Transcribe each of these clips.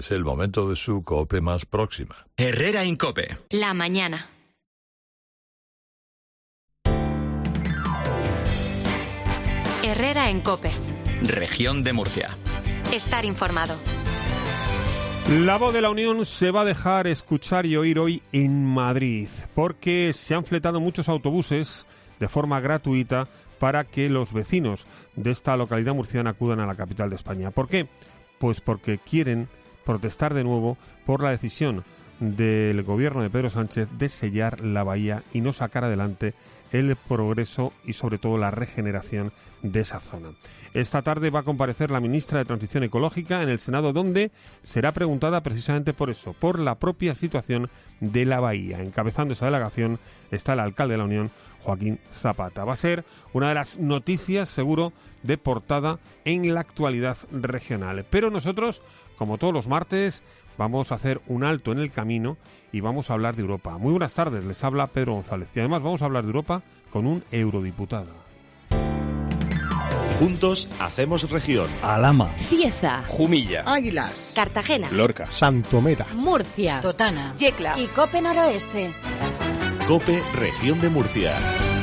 Es el momento de su COPE más próxima. Herrera Incope. La mañana. Herrera en COPE. Región de Murcia. Estar informado. La voz de la Unión se va a dejar escuchar y oír hoy en Madrid, porque se han fletado muchos autobuses de forma gratuita para que los vecinos de esta localidad murciana acudan a la capital de España. ¿Por qué? Pues porque quieren protestar de nuevo por la decisión del gobierno de Pedro Sánchez de sellar la bahía y no sacar adelante el progreso y sobre todo la regeneración de esa zona. Esta tarde va a comparecer la ministra de Transición Ecológica en el Senado, donde será preguntada precisamente por eso, por la propia situación de la bahía. Encabezando esa delegación está el alcalde de la Unión, Joaquín Zapata. Va a ser una de las noticias, seguro, de portada en la actualidad regional. Pero nosotros, como todos los martes, vamos a hacer un alto en el camino y vamos a hablar de Europa. Muy buenas tardes, les habla Pedro González. Y además vamos a hablar de Europa con un eurodiputado. Juntos hacemos región. Alhama, Cieza, Jumilla, Águilas, Cartagena, Lorca, Santomera, Murcia, Totana, Yecla y Cope Noroeste. COPE Región de Murcia.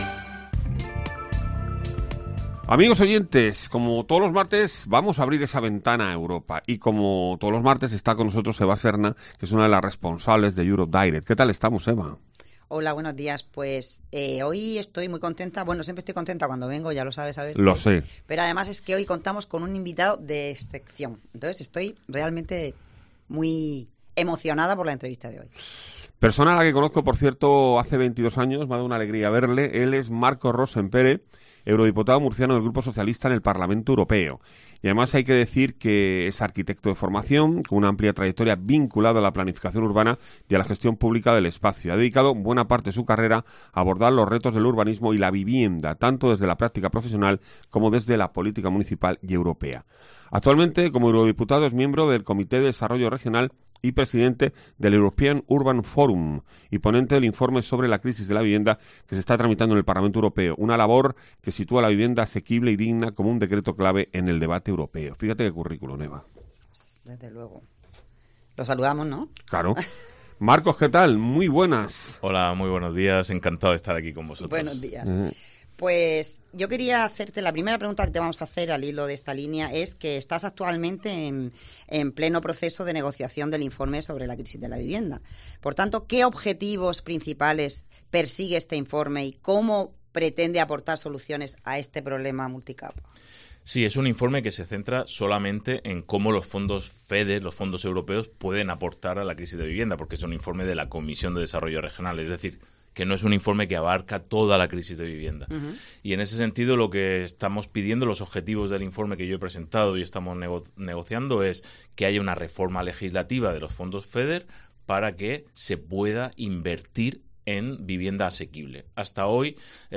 Amigos oyentes, como todos los martes vamos a abrir esa ventana a Europa y como todos los martes está con nosotros Eva Serna, que es una de las responsables de Europe Direct. ¿Qué tal estamos, Eva? Hola, buenos días. Pues hoy estoy muy contenta. Bueno, siempre estoy contenta cuando vengo, ya lo sabes, a ver. Lo sé. Pero además es que hoy contamos con un invitado de excepción. Entonces estoy realmente muy emocionada por la entrevista de hoy. Persona a la que conozco, por cierto, hace 22 años, me ha dado una alegría verle. Él es Marcos Rossempere, eurodiputado murciano del Grupo Socialista en el Parlamento Europeo. Y además hay que decir que es arquitecto de formación, con una amplia trayectoria vinculada a la planificación urbana y a la gestión pública del espacio. Ha dedicado buena parte de su carrera a abordar los retos del urbanismo y la vivienda, tanto desde la práctica profesional como desde la política municipal y europea. Actualmente, como eurodiputado, es miembro del Comité de Desarrollo Regional y presidente del European Urban Forum y ponente del informe sobre la crisis de la vivienda que se está tramitando en el Parlamento Europeo, una labor que sitúa la vivienda asequible y digna como un decreto clave en el debate europeo. Fíjate qué currículum, Eva. Desde luego. Lo saludamos, ¿no? Claro. Marcos, ¿qué tal? Muy buenas. Hola, muy buenos días. Encantado de estar aquí con vosotros. Buenos días. Pues yo quería hacerte, la primera pregunta que te vamos a hacer al hilo de esta línea es que estás actualmente en pleno proceso de negociación del informe sobre la crisis de la vivienda. Por tanto, ¿qué objetivos principales persigue este informe y cómo pretende aportar soluciones a este problema multicapa? Sí, es un informe que se centra solamente en cómo los fondos FEDER, los fondos europeos, pueden aportar a la crisis de vivienda, porque es un informe de la Comisión de Desarrollo Regional, es decir, que no es un informe que abarca toda la crisis de vivienda. Uh-huh. Y en ese sentido lo que estamos pidiendo, los objetivos del informe que yo he presentado y estamos negociando es que haya una reforma legislativa de los fondos FEDER para que se pueda invertir en vivienda asequible. Hasta hoy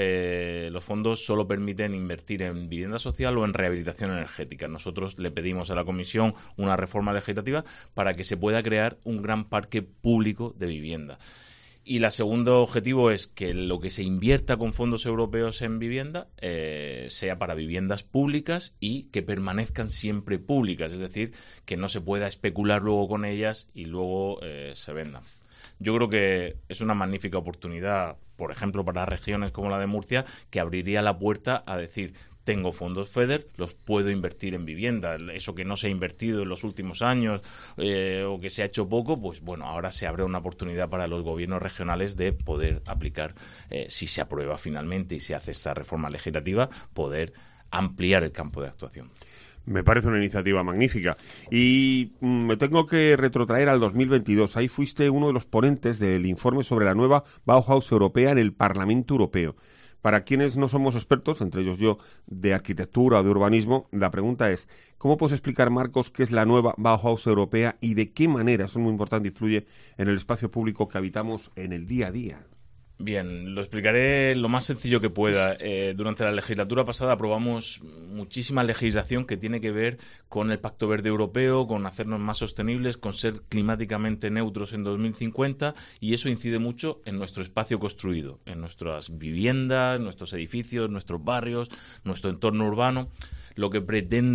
los fondos solo permiten invertir en vivienda social o en rehabilitación energética. Nosotros le pedimos a la Comisión una reforma legislativa para que se pueda crear un gran parque público de vivienda. Y el segundo objetivo es que lo que se invierta con fondos europeos en vivienda sea para viviendas públicas y que permanezcan siempre públicas, es decir, que no se pueda especular luego con ellas y luego se vendan. Yo creo que es una magnífica oportunidad, por ejemplo, para regiones como la de Murcia, que abriría la puerta a decir: tengo fondos FEDER, los puedo invertir en vivienda. Eso que no se ha invertido en los últimos años o que se ha hecho poco, pues bueno, ahora se abre una oportunidad para los gobiernos regionales de poder aplicar, si se aprueba finalmente y se hace esta reforma legislativa, poder ampliar el campo de actuación. Me parece una iniciativa magnífica. Y me tengo que retrotraer al 2022. Ahí fuiste uno de los ponentes del informe sobre la nueva Bauhaus europea en el Parlamento Europeo. Para quienes no somos expertos, entre ellos yo, de arquitectura o de urbanismo, la pregunta es: ¿cómo puedes explicar, Marcos, qué es la nueva Bauhaus europea y de qué manera, eso es muy importante, influye en el espacio público que habitamos en el día a día? Bien, lo explicaré lo más sencillo que pueda. Durante la legislatura pasada aprobamos muchísima legislación que tiene que ver con el Pacto Verde Europeo, con hacernos más sostenibles, con ser climáticamente neutros en 2050, y eso incide mucho en nuestro espacio construido, en nuestras viviendas, nuestros edificios, nuestros barrios, nuestro entorno urbano. Lo que pretende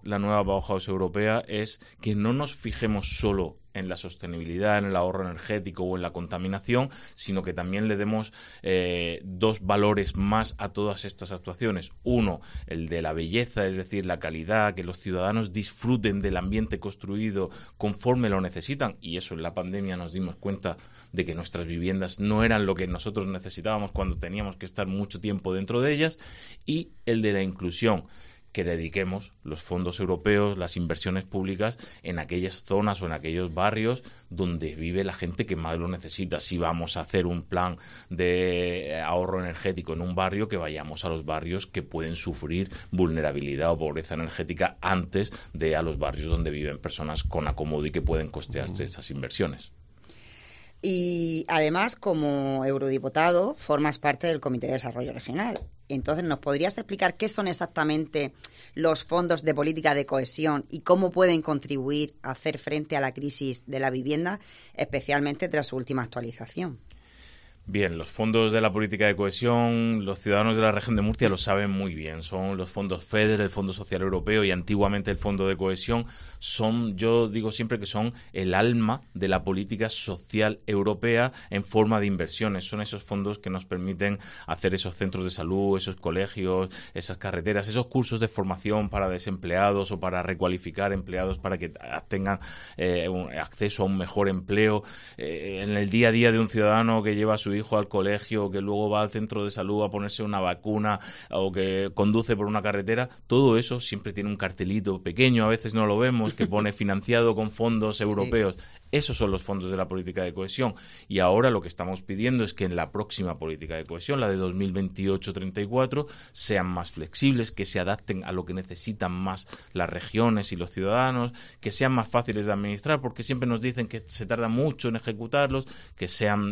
la nueva Bauhaus europea es que no nos fijemos solo en la sostenibilidad, en el ahorro energético o en la contaminación, sino que también le demos dos valores más a todas estas actuaciones. Uno, el de la belleza, es decir, la calidad, que los ciudadanos disfruten del ambiente construido conforme lo necesitan, y eso en la pandemia nos dimos cuenta de que nuestras viviendas no eran lo que nosotros necesitábamos cuando teníamos que estar mucho tiempo dentro de ellas, y el de la inclusión, que dediquemos los fondos europeos, las inversiones públicas en aquellas zonas o en aquellos barrios donde vive la gente que más lo necesita. Si vamos a hacer un plan de ahorro energético en un barrio, que vayamos a los barrios que pueden sufrir vulnerabilidad o pobreza energética antes de a los barrios donde viven personas con acomodo y que pueden costearse esas inversiones. Y además, como eurodiputado, formas parte del Comité de Desarrollo Regional. Entonces, ¿nos podrías explicar qué son exactamente los fondos de política de cohesión y cómo pueden contribuir a hacer frente a la crisis de la vivienda, especialmente tras su última actualización? Bien, los fondos de la política de cohesión, los ciudadanos de la región de Murcia lo saben muy bien. Son los fondos FEDER, el Fondo Social Europeo y antiguamente el Fondo de Cohesión. Yo digo siempre que son el alma de la política social europea en forma de inversiones. Son esos fondos que nos permiten hacer esos centros de salud, esos colegios, esas carreteras, esos cursos de formación para desempleados o para recualificar empleados para que tengan acceso a un mejor empleo. En el día a día de un ciudadano que lleva a su hijo al colegio, que luego va al centro de salud a ponerse una vacuna o que conduce por una carretera, todo eso siempre tiene un cartelito pequeño, a veces no lo vemos, que pone financiado con fondos europeos. Sí. Esos son los fondos de la política de cohesión. Y ahora lo que estamos pidiendo es que en la próxima política de cohesión, la de 2028-34, sean más flexibles, que se adapten a lo que necesitan más las regiones y los ciudadanos, que sean más fáciles de administrar, porque siempre nos dicen que se tarda mucho en ejecutarlos, que sean,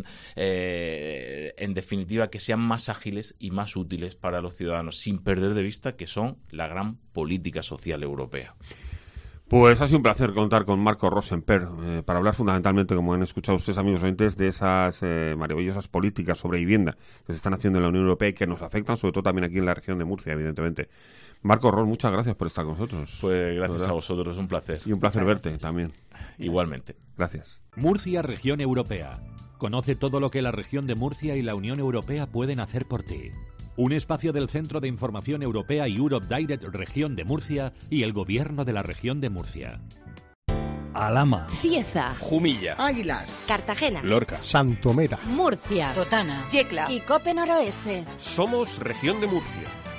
en definitiva, que sean más ágiles y más útiles para los ciudadanos, sin perder de vista que son la gran política social europea. Pues ha sido un placer contar con Marco Rosenper para hablar fundamentalmente, como han escuchado ustedes, amigos oyentes, de esas maravillosas políticas sobre vivienda que se están haciendo en la Unión Europea y que nos afectan, sobre todo también aquí en la región de Murcia, evidentemente. Marco Ros, muchas gracias por estar con nosotros. Pues gracias a vosotros, un placer. Y un placer verte también. Igualmente. Gracias. Murcia, región europea. Conoce todo lo que la región de Murcia y la Unión Europea pueden hacer por ti. Un espacio del Centro de Información Europea y Europe Direct Región de Murcia y el Gobierno de la Región de Murcia. Alhama, Cieza, Jumilla, Águilas, Cartagena, Lorca, Santomera, Murcia, Totana, Yecla y Cope Noroeste. Somos Región de Murcia.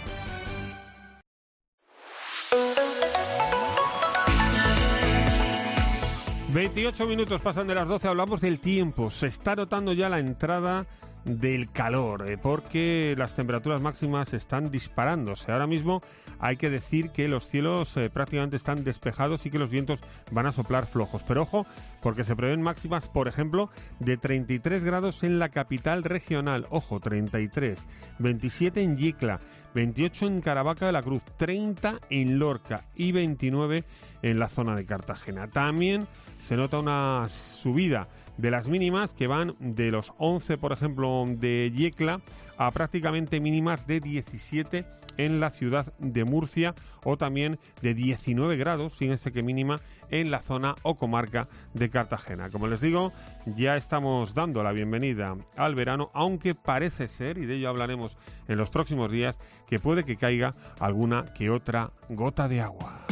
...28 pasan de las 12, hablamos del tiempo. Se está notando ya la entrada del calor, porque las temperaturas máximas están disparándose. Ahora mismo hay que decir que los cielos prácticamente están despejados y que los vientos van a soplar flojos. Pero ojo, porque se prevén máximas, por ejemplo, de 33 grados en la capital regional. Ojo, 33. 27 en Yecla, 28 en Caravaca de la Cruz, 30 en Lorca y 29 en la zona de Cartagena. También se nota una subida de las mínimas que van de los 11, por ejemplo, de Yecla a prácticamente mínimas de 17 en la ciudad de Murcia, o también de 19 grados, fíjense que mínima, en la zona o comarca de Cartagena. Como les digo, ya estamos dando la bienvenida al verano, aunque parece ser, y de ello hablaremos en los próximos días, que puede que caiga alguna que otra gota de agua.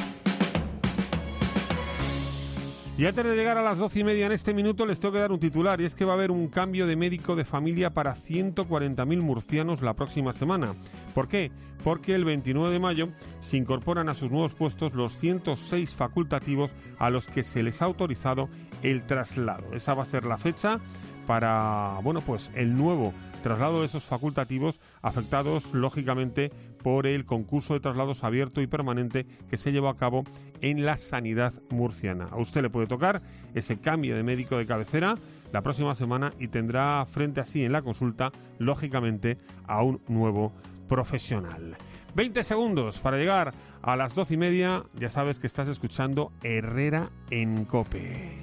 Y antes de llegar a las 12:30 en este minuto les tengo que dar un titular, y es que va a haber un cambio de médico de familia para 140.000 murcianos la próxima semana. ¿Por qué? Porque el 29 de mayo se incorporan a sus nuevos puestos los 106 facultativos a los que se les ha autorizado el traslado. Esa va a ser la fecha para, pues el nuevo traslado de esos facultativos afectados, lógicamente, por el concurso de traslados abierto y permanente que se llevó a cabo en la sanidad murciana. A usted le puede tocar ese cambio de médico de cabecera la próxima semana y tendrá frente a sí en la consulta, lógicamente, a un nuevo profesional. 20 segundos para llegar a las 12:30. Ya sabes que estás escuchando Herrera en COPE.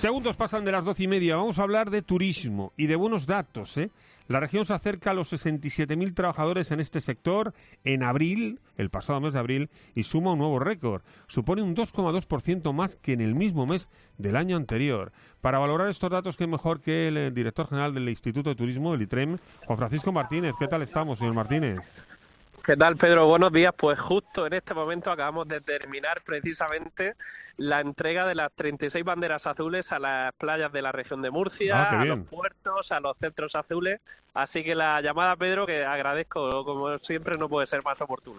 Segundos pasan de las 12:30. Vamos a hablar de turismo y de buenos datos, ¿eh? La región se acerca a los 67.000 trabajadores en este sector en abril, el pasado mes de abril, y suma un nuevo récord. Supone un 2,2% más que en el mismo mes del año anterior. Para valorar estos datos, qué mejor que el director general del Instituto de Turismo, del ITREM, Juan Francisco Martínez. ¿Qué tal estamos, señor Martínez? ¿Qué tal, Pedro? Buenos días. Pues justo en este momento acabamos de terminar precisamente la entrega de las 36 banderas azules a las playas de la región de Murcia, a los puertos, a los centros azules. Así que la llamada, Pedro, que agradezco, como siempre, no puede ser más oportuna.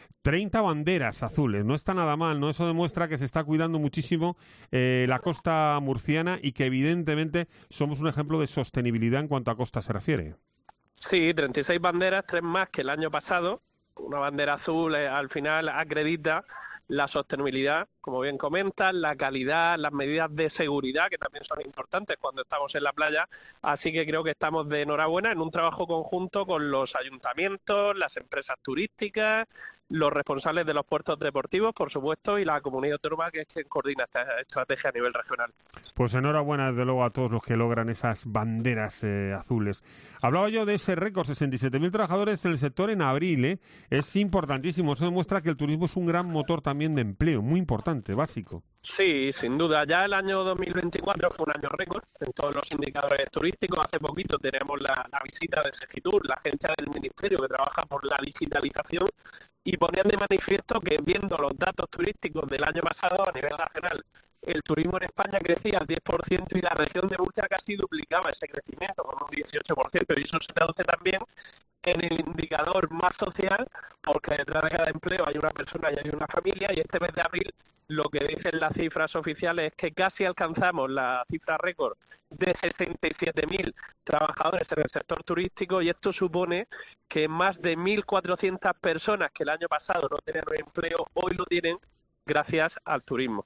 30 banderas azules, no está nada mal, ¿no? Eso demuestra que se está cuidando muchísimo la costa murciana y que evidentemente somos un ejemplo de sostenibilidad en cuanto a costa se refiere. Sí, 36 banderas, 3 más que el año pasado. Una bandera azul al final acredita la sostenibilidad, como bien comentas, la calidad, las medidas de seguridad, que también son importantes cuando estamos en la playa. Así que creo que estamos de enhorabuena en un trabajo conjunto con los ayuntamientos, las empresas turísticas, los responsables de los puertos deportivos, por supuesto, y la comunidad autónoma, que es quien coordina esta estrategia a nivel regional. Pues enhorabuena, desde luego, a todos los que logran esas banderas azules. Hablaba yo de ese récord, 67.000 trabajadores en el sector en abril, ¿eh? Es importantísimo, eso demuestra que el turismo es un gran motor también de empleo, muy importante, básico. Sí, sin duda. Ya el año 2024 fue un año récord en todos los indicadores turísticos. Hace poquito tenemos la visita de Segitur, la agencia del Ministerio que trabaja por la digitalización, y ponían de manifiesto que, viendo los datos turísticos del año pasado a nivel nacional, el turismo en España crecía al 10% y la región de Murcia casi duplicaba ese crecimiento con un 18%, y eso se traduce también en el indicador más social, porque detrás de cada empleo hay una persona y hay una familia, y este mes de abril lo que dicen las cifras oficiales es que casi alcanzamos la cifra récord de 67.000 trabajadores en el sector turístico, y esto supone que más de 1.400 personas que el año pasado no tenían empleo, hoy lo tienen gracias al turismo.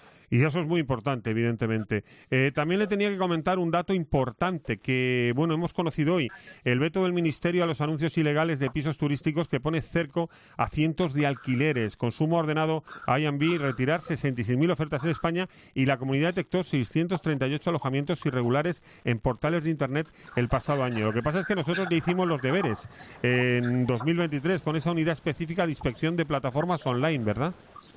Y eso es muy importante, evidentemente. También le tenía que comentar un dato importante que, bueno, hemos conocido hoy. El veto del Ministerio a los anuncios ilegales de pisos turísticos que pone cerco a cientos de alquileres. Consumo ha ordenado a Airbnb retirar 66.000 ofertas en España, y la comunidad detectó 638 alojamientos irregulares en portales de Internet el pasado año. Lo que pasa es que nosotros le hicimos los deberes en 2023 con esa unidad específica de inspección de plataformas online, ¿verdad?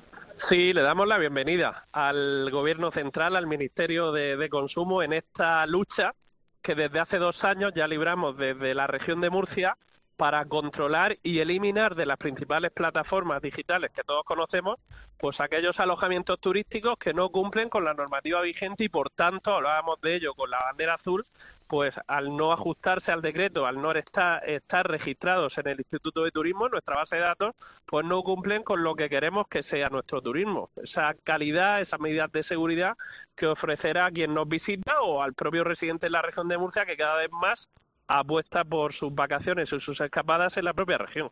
Sí, le damos la bienvenida al Gobierno Central, al Ministerio de Consumo, en esta lucha que desde hace 2 años ya libramos desde la región de Murcia para controlar y eliminar de las principales plataformas digitales que todos conocemos, pues aquellos alojamientos turísticos que no cumplen con la normativa vigente, y por tanto, hablábamos de ello con la bandera azul, pues al no ajustarse al decreto, al no estar registrados en el Instituto de Turismo, en nuestra base de datos, pues no cumplen con lo que queremos que sea nuestro turismo. Esa calidad, esas medidas de seguridad que ofrecerá a quien nos visita o al propio residente en la región de Murcia, que cada vez más apuesta por sus vacaciones y sus escapadas en la propia región.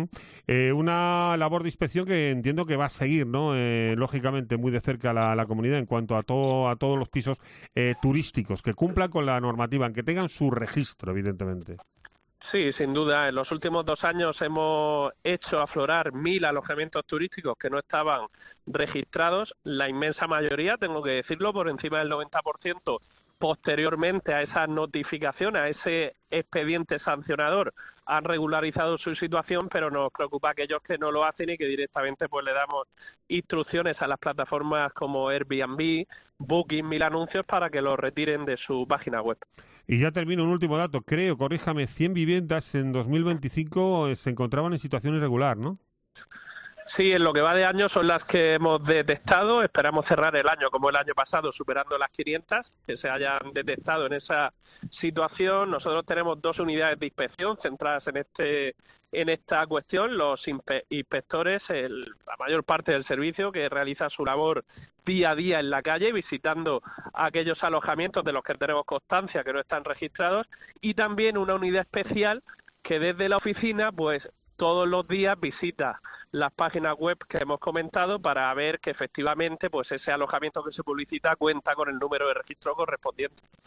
Una labor de inspección que entiendo que va a seguir, ¿no? Lógicamente muy de cerca la comunidad en cuanto a todos los pisos turísticos que cumplan con la normativa, que tengan su registro, evidentemente. Sí, sin duda. En los últimos 2 años hemos hecho aflorar 1.000 alojamientos turísticos que no estaban registrados. La inmensa mayoría, tengo que decirlo, por encima del 90%, posteriormente a esa notificación, a ese expediente sancionador, han regularizado su situación, pero nos preocupa aquellos que no lo hacen y que directamente pues le damos instrucciones a las plataformas como Airbnb, Booking, 1000 anuncios para que lo retiren de su página web. Y ya termino, un último dato, creo, corríjame, 100 viviendas en 2025 se encontraban en situación irregular, ¿no? Sí, en lo que va de año son las que hemos detectado. Esperamos cerrar el año como el año pasado, superando las 500 que se hayan detectado en esa situación. Nosotros tenemos 2 unidades de inspección centradas en esta cuestión. Los inspectores, la mayor parte del servicio, que realiza su labor día a día en la calle, visitando aquellos alojamientos de los que tenemos constancia que no están registrados, y también una unidad especial que desde la oficina, pues todos los días visita las páginas web que hemos comentado para ver que efectivamente pues ese alojamiento que se publicita cuenta con el número de registro correspondiente.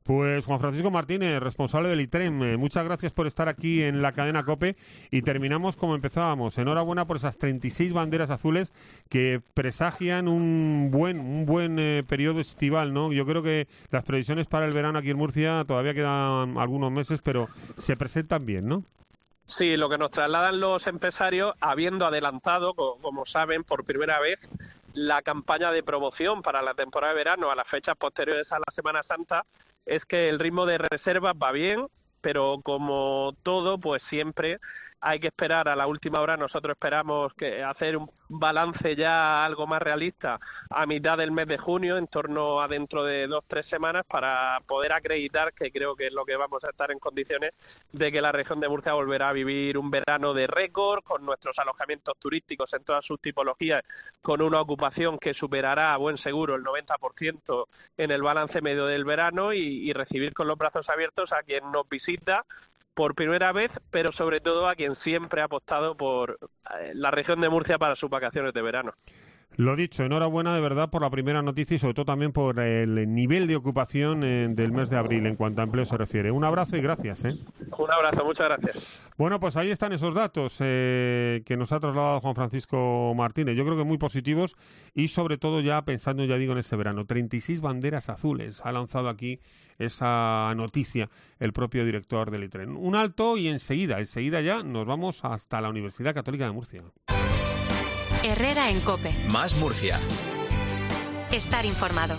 Pues Juan Francisco Martínez, responsable del ITREM, muchas gracias por estar aquí en la cadena COPE y terminamos como empezábamos. Enhorabuena por esas 36 banderas azules que presagian un buen periodo estival, ¿no? Yo creo que las previsiones para el verano aquí en Murcia todavía quedan algunos meses, pero se presentan bien, ¿no? Sí, lo que nos trasladan los empresarios, habiendo adelantado, como saben, por primera vez, la campaña de promoción para la temporada de verano a las fechas posteriores a la Semana Santa, es que el ritmo de reservas va bien, pero como todo, pues siempre hay que esperar a la última hora. Nosotros esperamos que hacer un balance ya algo más realista a mitad del mes de junio, en torno a dentro de 2-3 semanas, para poder acreditar, que creo que es lo que vamos a estar en condiciones, de que la región de Murcia volverá a vivir un verano de récord, con nuestros alojamientos turísticos en todas sus tipologías, con una ocupación que superará a buen seguro el 90% en el balance medio del verano, y recibir con los brazos abiertos a quien nos visita por primera vez, pero sobre todo a quien siempre ha apostado por la región de Murcia para sus vacaciones de verano. Lo dicho, enhorabuena de verdad por la primera noticia y sobre todo también por el nivel de ocupación del mes de abril en cuanto a empleo se refiere. Un abrazo y gracias. Un abrazo, muchas gracias. Bueno, pues ahí están esos datos que nos ha trasladado Juan Francisco Martínez. Yo creo que muy positivos y sobre todo ya pensando, ya digo, en ese verano. 36 banderas azules ha lanzado aquí esa noticia el propio director del ITREM. Un alto y enseguida ya nos vamos hasta la Universidad Católica de Murcia. Herrera en COPE. Más Murcia. Estar informado.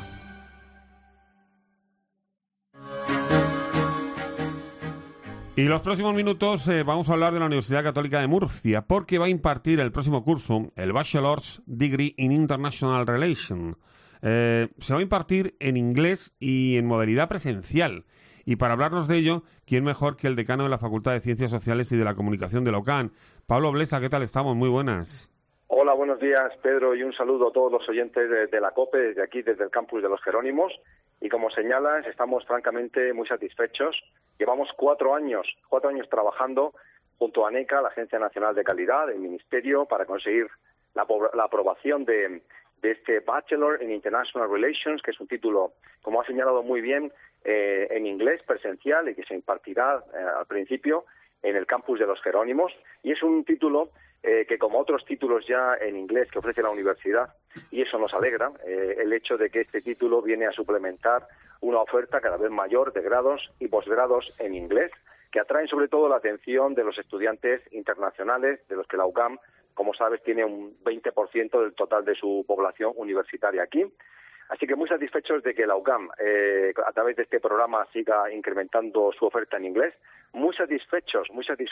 Y los próximos minutos vamos a hablar de la Universidad Católica de Murcia, porque va a impartir el próximo curso el Bachelor's Degree in International Relations. Se va a impartir en inglés y en modalidad presencial. Y para hablarnos de ello, ¿quién mejor que el decano de la Facultad de Ciencias Sociales y de la Comunicación de la UCAM? Pablo Blesa, ¿qué tal estamos? Muy buenas. Hola, buenos días, Pedro, y un saludo a todos los oyentes de la COPE, desde aquí, desde el campus de los Jerónimos. Y como señalas, estamos francamente muy satisfechos. Llevamos 4 años trabajando junto a ANECA, la Agencia Nacional de Calidad, del Ministerio, para conseguir la aprobación de este Bachelor in International Relations, que es un título, como ha señalado muy bien, en inglés presencial y que se impartirá al principio en el campus de los Jerónimos. Y es un título que, como otros títulos ya en inglés que ofrece la universidad, y eso nos alegra, el hecho de que este título viene a suplementar una oferta cada vez mayor de grados y posgrados en inglés, que atraen sobre todo la atención de los estudiantes internacionales, de los que la UCAM, como sabes, tiene un 20% del total de su población universitaria aquí. Así que muy satisfechos de que la UCAM, a través de este programa, siga incrementando su oferta en inglés. Muy satisfechos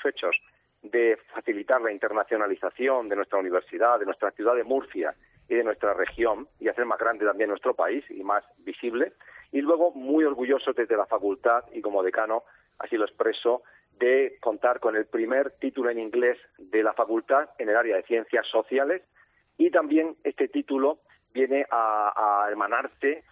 de facilitar la internacionalización de nuestra universidad, de nuestra ciudad de Murcia y de nuestra región, y hacer más grande también nuestro país y más visible. Y luego muy orgullosos desde la facultad, y como decano, así lo expreso, de contar con el primer título en inglés de la facultad en el área de ciencias sociales, y también este título viene a hermanarse,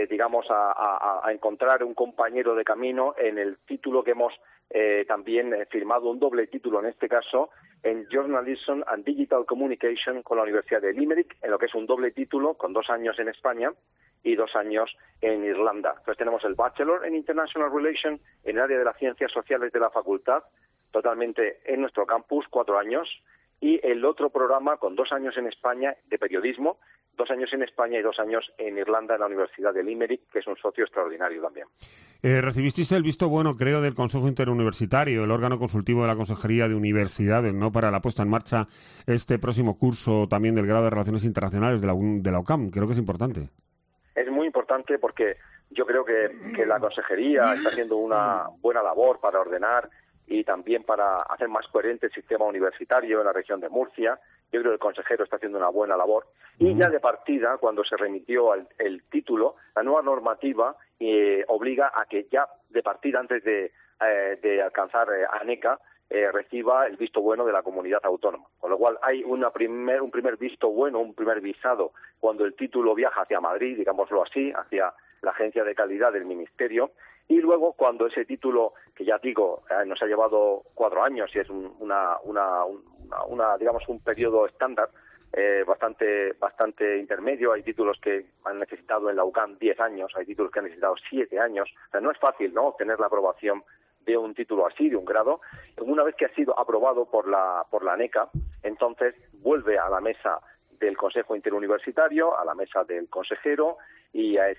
a encontrar un compañero de camino en el título que hemos también firmado, un doble título en este caso, en Journalism and Digital Communication con la Universidad de Limerick, en lo que es un doble título con 2 años en España y 2 años en Irlanda. Entonces tenemos el Bachelor in International Relations en el área de las ciencias sociales de la facultad, totalmente en nuestro campus, 4 años, y el otro programa con 2 años en España de periodismo, 2 años en España y 2 años en Irlanda, en la Universidad de Limerick, que es un socio extraordinario también. Recibisteis el visto bueno, creo, del Consejo Interuniversitario, el órgano consultivo de la Consejería de Universidades, ¿no?, para la puesta en marcha este próximo curso también del grado de Relaciones Internacionales de la UCAM. Creo que es importante. Es muy importante porque yo creo que la Consejería está haciendo una buena labor para ordenar y también para hacer más coherente el sistema universitario en la región de Murcia. Yo creo que el consejero está haciendo una buena labor. Y ya de partida, cuando se remitió el título, la nueva normativa obliga a que ya de partida, antes de alcanzar ANECA, reciba el visto bueno de la comunidad autónoma. Con lo cual hay un primer visto bueno, un primer visado cuando el título viaja hacia Madrid, digámoslo así, hacia la Agencia de Calidad del Ministerio, y luego cuando ese título, que ya digo, nos ha llevado 4 años y es digamos un periodo estándar bastante intermedio. Hay títulos que han necesitado en la UCAM 10 años, hay títulos que han necesitado 7 años. O sea, no es fácil, ¿no?, obtener la aprobación de un título así, de un grado. Una vez que ha sido aprobado por la ANECA, entonces vuelve a la mesa del Consejo Interuniversitario, a la mesa del consejero y a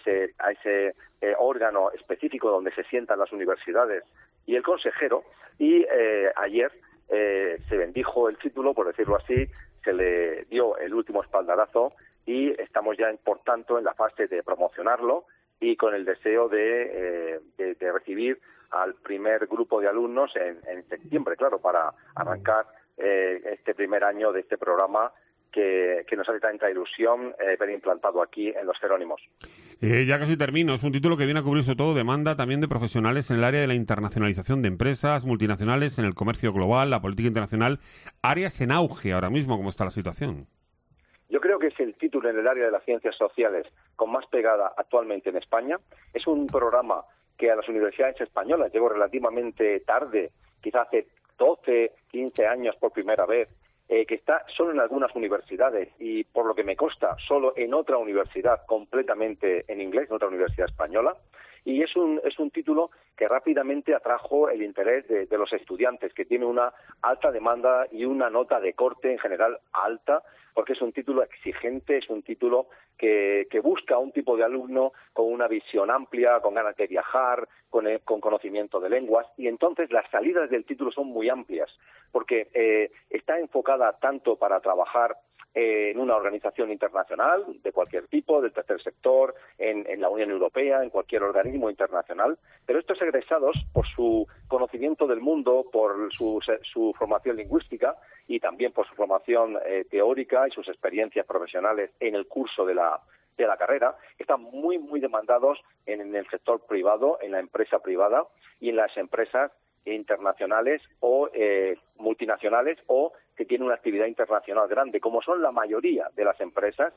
ese órgano específico donde se sientan las universidades y el consejero. Y ayer se bendijo el título, por decirlo así, se le dio el último espaldarazo y estamos ya, por tanto, en la fase de promocionarlo y con el deseo de recibir al primer grupo de alumnos en septiembre, claro, para arrancar este primer año de este programa que nos hace tanta ilusión ver implantado aquí en Los Jerónimos. Ya casi termino. Es un título que viene a cubrir sobre todo demanda también de profesionales en el área de la internacionalización de empresas, multinacionales, en el comercio global, la política internacional, áreas en auge ahora mismo. ¿Cómo está la situación? Yo creo que es el título en el área de las ciencias sociales con más pegada actualmente en España. Es un programa que a las universidades españolas llegó relativamente tarde, quizás hace 12, 15 años por primera vez, que está solo en algunas universidades y, por lo que me consta, solo en otra universidad completamente en inglés, en otra universidad española. Y es un título que rápidamente atrajo el interés de los estudiantes, que tiene una alta demanda y una nota de corte en general alta, porque es un título exigente, es un título que busca un tipo de alumno con una visión amplia, con ganas de viajar, con conocimiento de lenguas, y entonces las salidas del título son muy amplias, porque está enfocada tanto para trabajar en una organización internacional de cualquier tipo, del tercer sector, en la Unión Europea, en cualquier organismo internacional, pero estos egresados, por su conocimiento del mundo, por su formación lingüística y también por su formación teórica y sus experiencias profesionales en el curso de la carrera, están muy, muy demandados en el sector privado, en la empresa privada y en las empresas internacionales o multinacionales o que tienen una actividad internacional grande, como son la mayoría de las empresas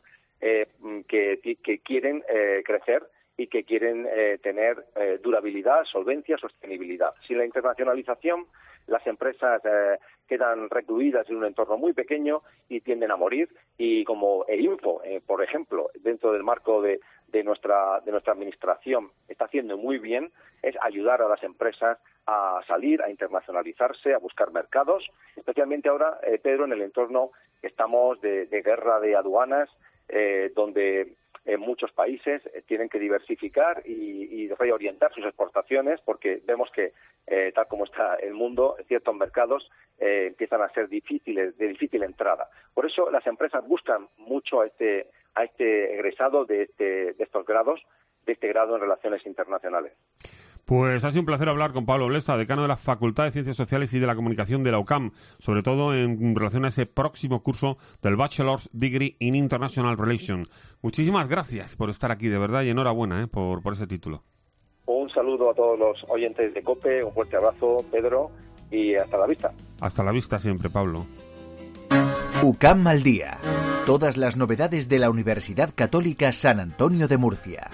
que quieren crecer y que quieren tener durabilidad, solvencia, sostenibilidad. Sin la internacionalización, las empresas quedan recluidas en un entorno muy pequeño y tienden a morir, y como el Info, por ejemplo, dentro del marco de nuestra administración está haciendo muy bien, es ayudar a las empresas a salir, a internacionalizarse, a buscar mercados, especialmente ahora, Pedro, en el entorno que estamos de guerra de aduanas, donde muchos países tienen que diversificar y reorientar sus exportaciones, porque vemos que, tal como está el mundo, ciertos mercados empiezan a ser de difícil entrada. Por eso las empresas buscan mucho a este egresado de estos grados, de este grado en Relaciones Internacionales. Pues ha sido un placer hablar con Pablo Blesa, decano de la Facultad de Ciencias Sociales y de la Comunicación de la UCAM, sobre todo en relación a ese próximo curso del Bachelor's Degree in International Relations. Muchísimas gracias por estar aquí, de verdad, y enhorabuena por ese título. Un saludo a todos los oyentes de COPE, un fuerte abrazo, Pedro, y hasta la vista. Hasta la vista siempre, Pablo. UCAM al día. Todas las novedades de la Universidad Católica San Antonio de Murcia.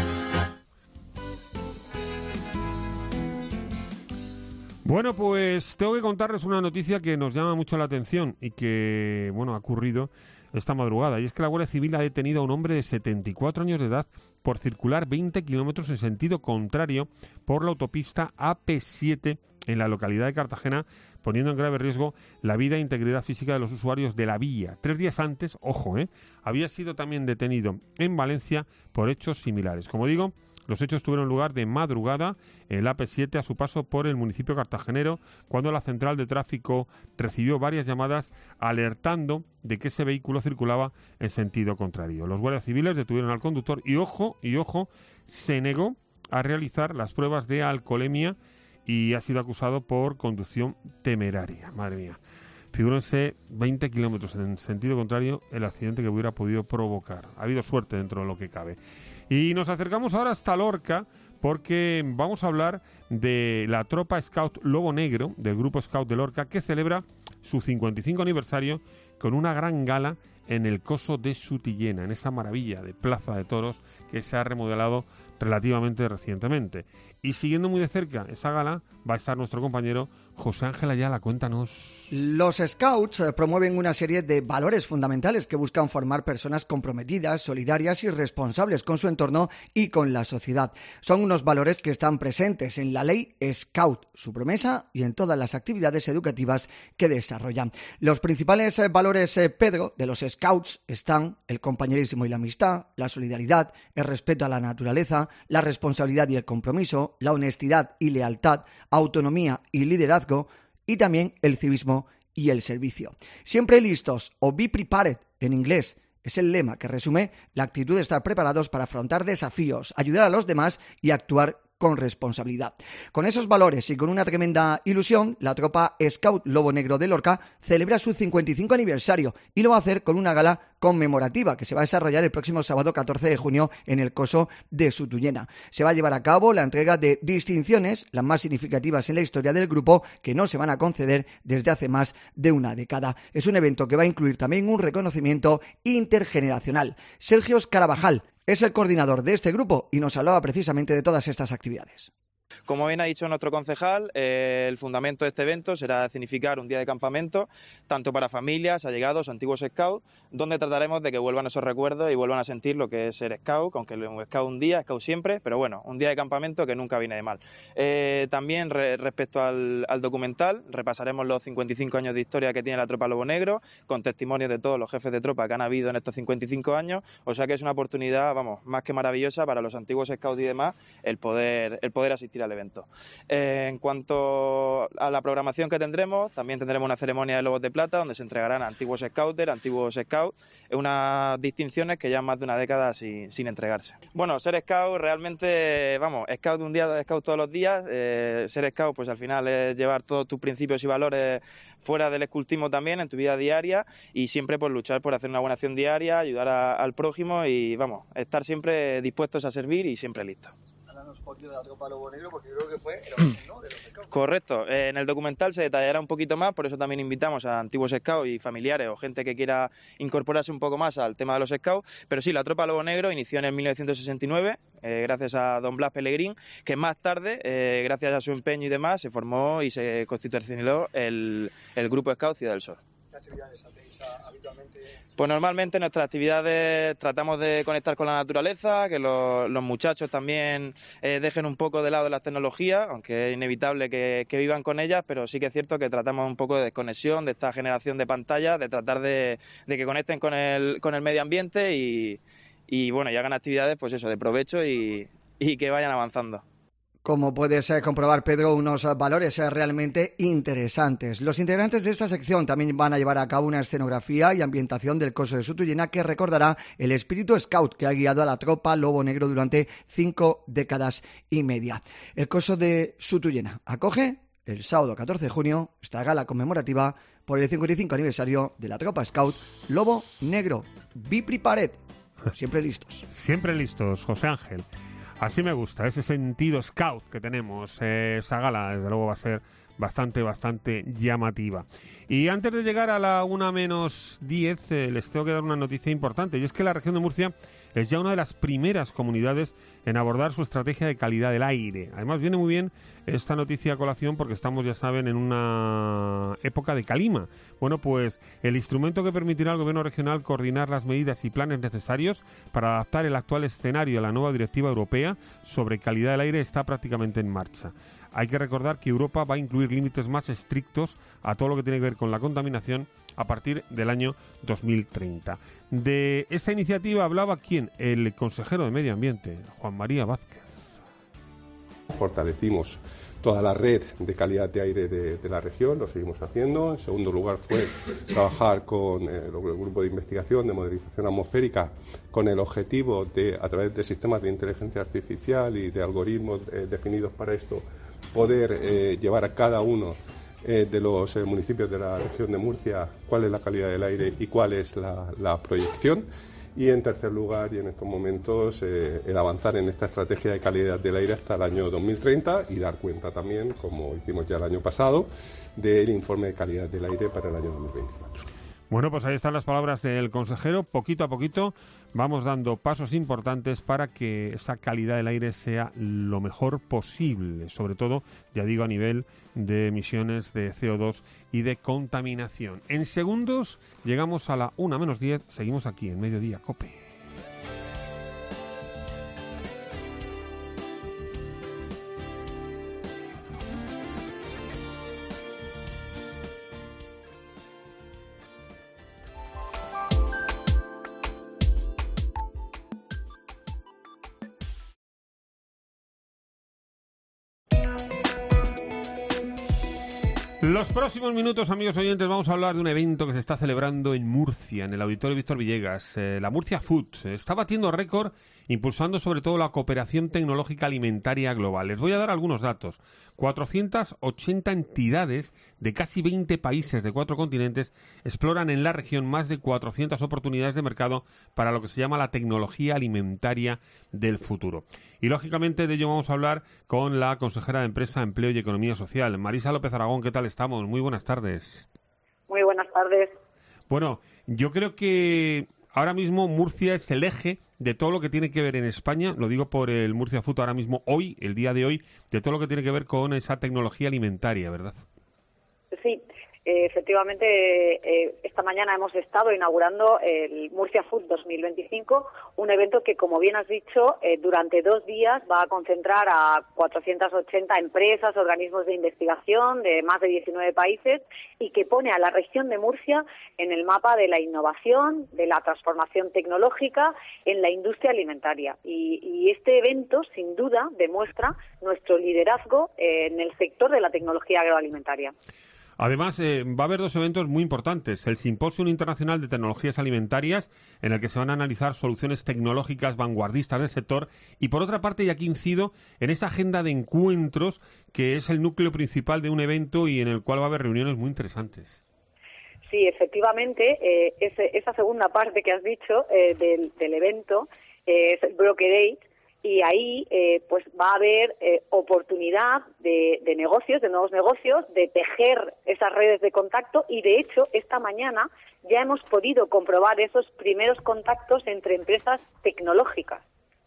Bueno, pues tengo que contarles una noticia que nos llama mucho la atención y que, ha ocurrido esta madrugada. Y es que la Guardia Civil ha detenido a un hombre de 74 años de edad por circular 20 kilómetros en sentido contrario por la autopista AP7 en la localidad de Cartagena, poniendo en grave riesgo la vida e integridad física de los usuarios de la vía. 3 días antes, había sido también detenido en Valencia por hechos similares. Como digo, los hechos tuvieron lugar de madrugada en el AP7 a su paso por el municipio cartagenero, cuando la central de tráfico recibió varias llamadas alertando de que ese vehículo circulaba en sentido contrario. Los guardias civiles detuvieron al conductor y, ojo, se negó a realizar las pruebas de alcoholemia y ha sido acusado por conducción temeraria. Madre mía. Figúrense 20 kilómetros en sentido contrario el accidente que hubiera podido provocar. Ha habido suerte dentro de lo que cabe. Y nos acercamos ahora hasta Lorca porque vamos a hablar de la tropa Scout Lobo Negro, del Grupo Scout de Lorca, que celebra su 55 aniversario con una gran gala en el Coso de Sutillena, en esa maravilla de plaza de toros que se ha remodelado relativamente recientemente. Y siguiendo muy de cerca esa gala va a estar nuestro compañero José Ángel Ayala, cuéntanos. Los Scouts promueven una serie de valores fundamentales que buscan formar personas comprometidas, solidarias y responsables con su entorno y con la sociedad. Son unos valores que están presentes en la ley Scout, su promesa y en todas las actividades educativas que desarrollan. Los principales valores, Pedro, de los Scouts están el compañerismo y la amistad, la solidaridad, el respeto a la naturaleza, la responsabilidad y el compromiso, la honestidad y lealtad, autonomía y liderazgo, y también el civismo y el servicio. Siempre listos, o be prepared en inglés, es el lema que resume la actitud de estar preparados para afrontar desafíos, ayudar a los demás y actuar con responsabilidad. Con esos valores y con una tremenda ilusión, la tropa Scout Lobo Negro de Lorca celebra su 55 aniversario y lo va a hacer con una gala conmemorativa que se va a desarrollar el próximo sábado 14 de junio en el Coso de Sutuyena. Se va a llevar a cabo la entrega de distinciones, las más significativas en la historia del grupo, que no se van a conceder desde hace más de una década. Es un evento que va a incluir también un reconocimiento intergeneracional. Sergio Carabajal es el coordinador de este grupo y nos hablaba precisamente de todas estas actividades. Como bien ha dicho nuestro concejal, el fundamento de este evento será significar un día de campamento, tanto para familias, allegados, antiguos scouts, donde trataremos de que vuelvan esos recuerdos y vuelvan a sentir lo que es ser scout, aunque un scout un día, scout siempre, pero bueno, un día de campamento que nunca viene de mal. También respecto al documental, repasaremos los 55 años de historia que tiene la tropa Lobo Negro, con testimonios de todos los jefes de tropa que han habido en estos 55 años, o sea que es una oportunidad, vamos, más que maravillosa para los antiguos scouts y demás, el poder asistir al evento. En cuanto a la programación que tendremos, también tendremos una ceremonia de Lobos de Plata donde se entregarán a antiguos scouters, antiguos scouts, unas distinciones que llevan más de una década sin entregarse. Bueno, ser scout realmente, vamos, scout un día, scout todos los días, ser scout pues al final es llevar todos tus principios y valores fuera del escultismo también en tu vida diaria y siempre pues luchar por hacer una buena acción diaria, ayudar al prójimo y vamos, estar siempre dispuestos a servir y siempre listos. De la tropa Lobo Negro, porque creo que fue el origen, ¿no?, de los scouts. Correcto, en el documental se detallará un poquito más, por eso también invitamos a antiguos scouts y familiares o gente que quiera incorporarse un poco más al tema de los scouts, pero sí, la tropa Lobo Negro inició en el 1969, gracias a don Blas Pellegrín, que más tarde, gracias a su empeño y demás, se formó y se constitucionalizó el grupo Scout Ciudad del Sol. ¿Qué actividades hacéis habitualmente? Pues normalmente en nuestras actividades tratamos de conectar con la naturaleza, que los muchachos también dejen un poco de lado las tecnologías, aunque es inevitable que vivan con ellas, pero sí que es cierto que tratamos un poco de desconexión de esta generación de pantallas, de tratar de que conecten con el medio ambiente y bueno, y hagan actividades pues eso, de provecho y que vayan avanzando. Como puedes comprobar, Pedro, unos valores realmente interesantes. Los integrantes de esta sección también van a llevar a cabo una escenografía y ambientación del Coso de Sutuyena que recordará el espíritu scout que ha guiado a la tropa Lobo Negro durante 5 décadas y media. El Coso de Sutuyena acoge el sábado 14 de junio esta gala conmemorativa por el 55 aniversario de la tropa scout Lobo Negro. Be prepared. Siempre listos. Siempre listos, José Ángel. Así me gusta, ese sentido scout que tenemos. Esa gala, desde luego, va a ser bastante llamativa. Y antes de llegar a la 1:10, les tengo que dar una noticia importante, y es que la región de Murcia es ya una de las primeras comunidades en abordar su estrategia de calidad del aire. Además, viene muy bien esta noticia a colación porque estamos, ya saben, en una época de calima. Bueno, pues el instrumento que permitirá al Gobierno regional coordinar las medidas y planes necesarios para adaptar el actual escenario a la nueva Directiva Europea sobre calidad del aire está prácticamente en marcha. Hay que recordar que Europa va a incluir límites más estrictos a todo lo que tiene que ver con la contaminación a partir del año 2030. De esta iniciativa hablaba ¿quién? El consejero de Medio Ambiente, Juan María Vázquez. Fortalecimos toda la red de calidad de aire de la región, lo seguimos haciendo. En segundo lugar fue trabajar con el grupo de investigación de modelización atmosférica con el objetivo de, a través de sistemas de inteligencia artificial y de algoritmos definidos para esto, poder llevar a cada uno de los municipios de la región de Murcia cuál es la calidad del aire y cuál es la proyección. Y en tercer lugar, y en estos momentos, el avanzar en esta estrategia de calidad del aire hasta el año 2030 y dar cuenta también, como hicimos ya el año pasado, del informe de calidad del aire para el año 2024. Bueno, pues ahí están las palabras del consejero. Poquito a poquito vamos dando pasos importantes para que esa calidad del aire sea lo mejor posible, sobre todo, ya digo, a nivel de emisiones de CO2 y de contaminación. En segundos llegamos a la 1:10, seguimos aquí en Mediodía COPE. Los próximos minutos, amigos oyentes, vamos a hablar de un evento que se está celebrando en Murcia, en el Auditorio Víctor Villegas, la Murcia Food. Está batiendo récord, impulsando sobre todo la cooperación tecnológica alimentaria global. Les voy a dar algunos datos. 480 entidades de casi 20 países de 4 continentes exploran en la región más de 400 oportunidades de mercado para lo que se llama la tecnología alimentaria del futuro. Y lógicamente de ello vamos a hablar con la consejera de Empresa, Empleo y Economía Social, Marisa López Aragón. ¿Qué tal estamos? Muy buenas tardes. Muy buenas tardes. Bueno, yo creo que ahora mismo Murcia es el eje de todo lo que tiene que ver en España, lo digo por el Murcia Food ahora mismo, hoy, el día de hoy, de todo lo que tiene que ver con esa tecnología alimentaria, ¿verdad? Sí, efectivamente, esta mañana hemos estado inaugurando el Murcia Food 2025, un evento que, como bien has dicho, durante 2 días va a concentrar a 480 empresas, organismos de investigación de más de 19 países y que pone a la región de Murcia en el mapa de la innovación, de la transformación tecnológica en la industria alimentaria. Y este evento, sin duda, demuestra nuestro liderazgo en el sector de la tecnología agroalimentaria. Además, va a haber 2 eventos muy importantes. El Simposio Internacional de Tecnologías Alimentarias, en el que se van a analizar soluciones tecnológicas vanguardistas del sector. Y por otra parte, y aquí incido, en esta agenda de encuentros, que es el núcleo principal de un evento y en el cual va a haber reuniones muy interesantes. Sí, efectivamente, esa segunda parte que has dicho del evento es el Broker Day. Y ahí pues va a haber oportunidad de negocios, de nuevos negocios, de tejer esas redes de contacto y, de hecho, esta mañana ya hemos podido comprobar esos primeros contactos entre empresas tecnológicas.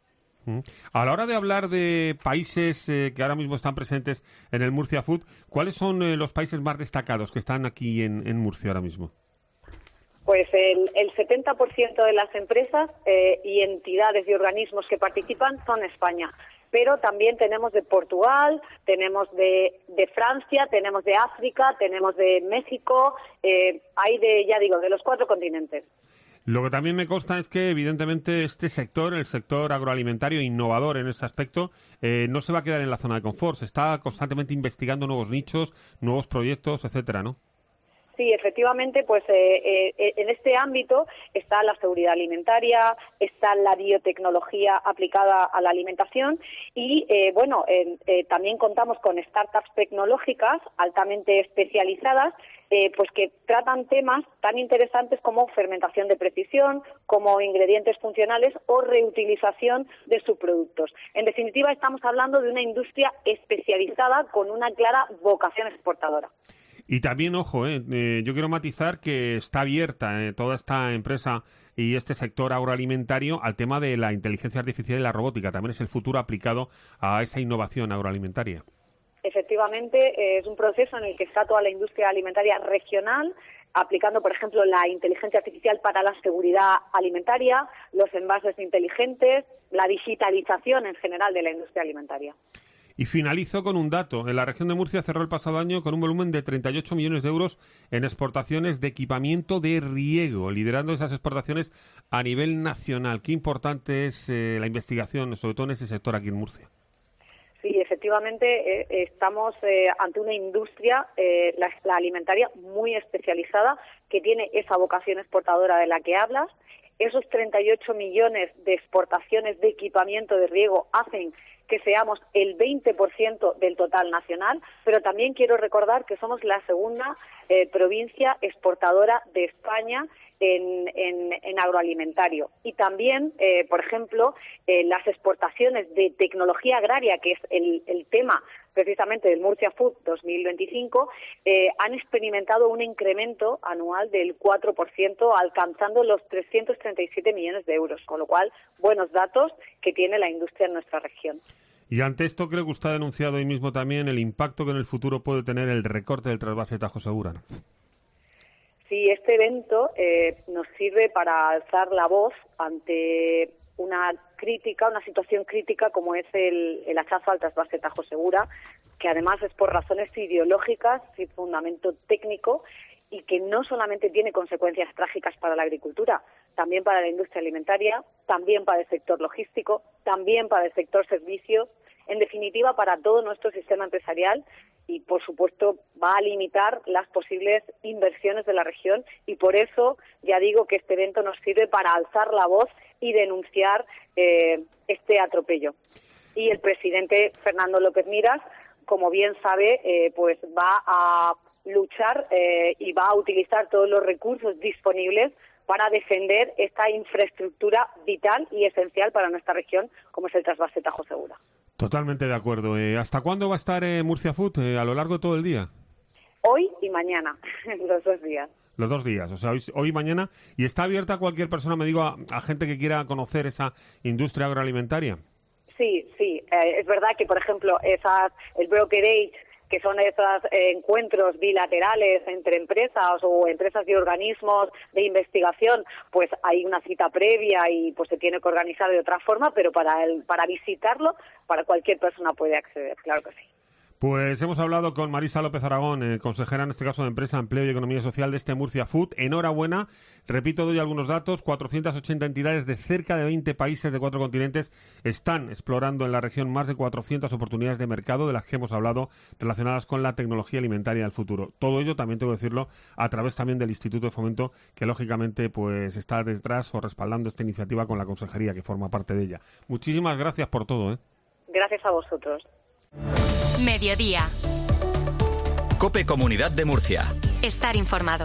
A la hora de hablar de países que ahora mismo están presentes en el Murcia Food, ¿cuáles son los países más destacados que están aquí en Murcia ahora mismo? Pues el 70% de las empresas y entidades y organismos que participan son España, pero también tenemos de Portugal, tenemos de Francia, tenemos de África, tenemos de México, hay de los 4 continentes. Lo que también me consta es que, evidentemente, este sector, el sector agroalimentario innovador en ese aspecto, no se va a quedar en la zona de confort, se está constantemente investigando nuevos nichos, nuevos proyectos, etcétera, ¿no? Sí, efectivamente, pues en este ámbito está la seguridad alimentaria, está la biotecnología aplicada a la alimentación y, también contamos con startups tecnológicas altamente especializadas pues que tratan temas tan interesantes como fermentación de precisión, como ingredientes funcionales o reutilización de subproductos. En definitiva, estamos hablando de una industria especializada con una clara vocación exportadora. Y también, ojo, yo quiero matizar que está abierta toda esta empresa y este sector agroalimentario al tema de la inteligencia artificial y la robótica. También es el futuro aplicado a esa innovación agroalimentaria. Efectivamente, es un proceso en el que está toda la industria alimentaria regional, aplicando, por ejemplo, la inteligencia artificial para la seguridad alimentaria, los envases inteligentes, la digitalización en general de la industria alimentaria. Y finalizo con un dato. En la región de Murcia cerró el pasado año con un volumen de 38 millones de euros en exportaciones de equipamiento de riego, liderando esas exportaciones a nivel nacional. Qué importante es la investigación, sobre todo en ese sector aquí en Murcia. Sí, efectivamente, estamos ante una industria, la alimentaria, muy especializada, que tiene esa vocación exportadora de la que hablas. Esos 38 millones de exportaciones de equipamiento de riego hacen que seamos el 20% del total nacional, pero también quiero recordar que somos la segunda provincia exportadora de España en agroalimentario. Y también, por ejemplo, las exportaciones de tecnología agraria, que es el tema precisamente del Murcia Food 2025, han experimentado un incremento anual del 4%, alcanzando los 337 millones de euros, con lo cual, buenos datos que tiene la industria en nuestra región. Y ante esto creo que usted ha denunciado hoy mismo también el impacto que en el futuro puede tener el recorte del trasvase Tajo Segura, ¿no? Sí, este evento nos sirve para alzar la voz ante una situación crítica como es el hachazo al trasvase Tajo Segura, que además es por razones ideológicas, sin fundamento técnico, y que no solamente tiene consecuencias trágicas para la agricultura, también para la industria alimentaria, también para el sector logístico, también para el sector servicios, en definitiva para todo nuestro sistema empresarial, y por supuesto va a limitar las posibles inversiones de la región, y por eso ya digo que este evento nos sirve para alzar la voz y denunciar este atropello. Y el presidente Fernando López Miras, como bien sabe, pues va a luchar y va a utilizar todos los recursos disponibles para defender esta infraestructura vital y esencial para nuestra región, como es el trasvase Tajo Segura. Totalmente de acuerdo. ¿Hasta cuándo va a estar Murcia Food? ¿A lo largo de todo el día? Hoy y mañana, los 2 días. Los 2 días, o sea, hoy y mañana. ¿Y está abierta a cualquier persona, me digo, a gente que quiera conocer esa industria agroalimentaria? Sí. Es verdad que, por ejemplo, el brokerage, que son esos encuentros bilaterales entre empresas o empresas y organismos de investigación, pues hay una cita previa y pues se tiene que organizar de otra forma, pero para visitarlo, para cualquier persona puede acceder, claro que sí. Pues hemos hablado con Marisa López Aragón, consejera en este caso de Empresa, Empleo y Economía Social de este Murcia Food. Enhorabuena. Repito, doy algunos datos. 480 entidades de cerca de 20 países de 4 continentes están explorando en la región más de 400 oportunidades de mercado de las que hemos hablado relacionadas con la tecnología alimentaria del futuro. Todo ello, también tengo que decirlo, a través también del Instituto de Fomento, que lógicamente pues está detrás o respaldando esta iniciativa con la consejería que forma parte de ella. Muchísimas gracias por todo. Gracias a vosotros. Mediodía. COPE Comunidad de Murcia. Estar informado.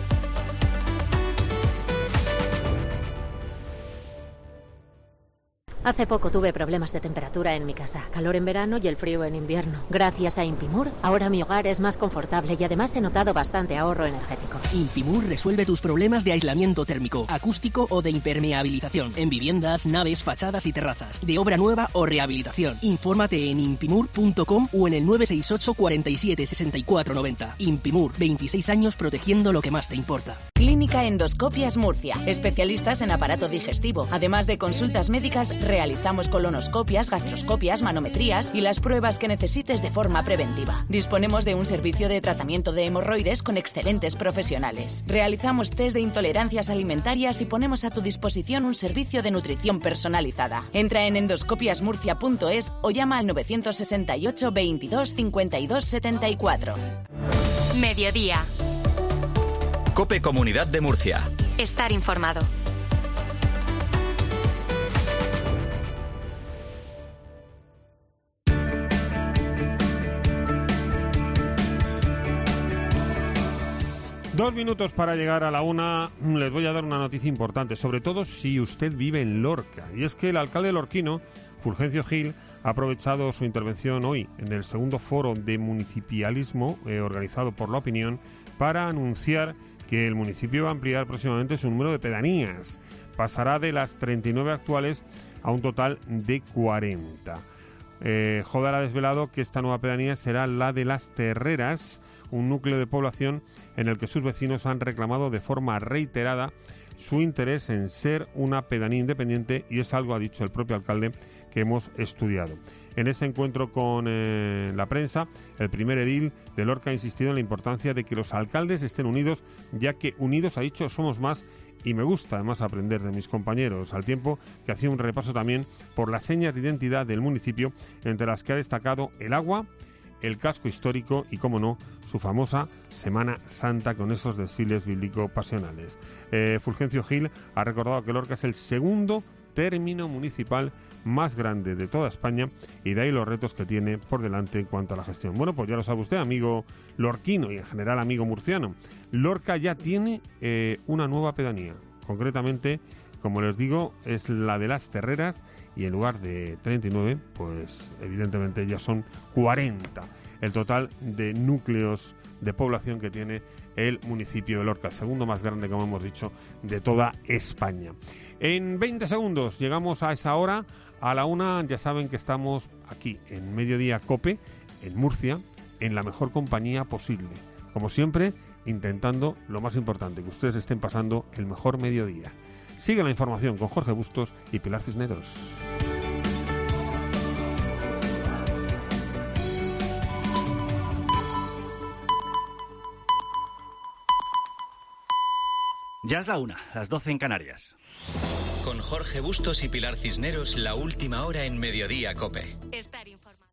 Hace poco tuve problemas de temperatura en mi casa, calor en verano y el frío en invierno. Gracias a Impimur, ahora mi hogar es más confortable y además he notado bastante ahorro energético. Impimur resuelve tus problemas de aislamiento térmico, acústico o de impermeabilización en viviendas, naves, fachadas y terrazas, de obra nueva o rehabilitación. Infórmate en impimur.com o en el 968 47 64 90. Impimur, 26 años protegiendo lo que más te importa. Clínica Endoscopias Murcia, especialistas en aparato digestivo. Además de consultas médicas, realizamos colonoscopias, gastroscopias, manometrías y las pruebas que necesites de forma preventiva. Disponemos de un servicio de tratamiento de hemorroides con excelentes profesionales. Realizamos test de intolerancias alimentarias y ponemos a tu disposición un servicio de nutrición personalizada. Entra en endoscopiasmurcia.es o llama al 968 22 52 74. Mediodía. COPE Comunidad de Murcia. Estar informado. Dos minutos para llegar a la 1. Les voy a dar una noticia importante, sobre todo si usted vive en Lorca. Y es que el alcalde lorquino, Fulgencio Gil, ha aprovechado su intervención hoy en el segundo foro de municipalismo organizado por La Opinión para anunciar que el municipio va a ampliar próximamente su número de pedanías. Pasará de las 39 actuales a un total de 40. Jodar ha desvelado que esta nueva pedanía será la de Las Terreras, un núcleo de población en el que sus vecinos han reclamado de forma reiterada su interés en ser una pedanía independiente, y es algo, ha dicho el propio alcalde, que hemos estudiado. En ese encuentro con la prensa, el primer edil de Lorca ha insistido en la importancia de que los alcaldes estén unidos, ya que unidos, ha dicho, somos más, y me gusta además aprender de mis compañeros, al tiempo que hacía un repaso también por las señas de identidad del municipio, entre las que ha destacado el agua, el casco histórico y, como no, su famosa Semana Santa con esos desfiles bíblico-pasionales. Fulgencio Gil ha recordado que Lorca es el segundo término municipal más grande de toda España y de ahí los retos que tiene por delante en cuanto a la gestión. Bueno, pues ya lo sabe usted, amigo lorquino y en general amigo murciano. Lorca ya tiene una nueva pedanía, concretamente, como les digo, es la de Las Terreras, y en lugar de 39, pues evidentemente ya son 40 el total de núcleos de población que tiene el municipio de Lorca, el segundo más grande, como hemos dicho, de toda España. En 20 segundos llegamos a esa hora, a la 1, ya saben que estamos aquí en Mediodía COPE, en Murcia, en la mejor compañía posible. Como siempre, intentando lo más importante, que ustedes estén pasando el mejor mediodía. Sigue la información con Jorge Bustos y Pilar Cisneros. Ya es la 1, las 12 en Canarias. Con Jorge Bustos y Pilar Cisneros, la última hora en Mediodía COPE. Estar informado.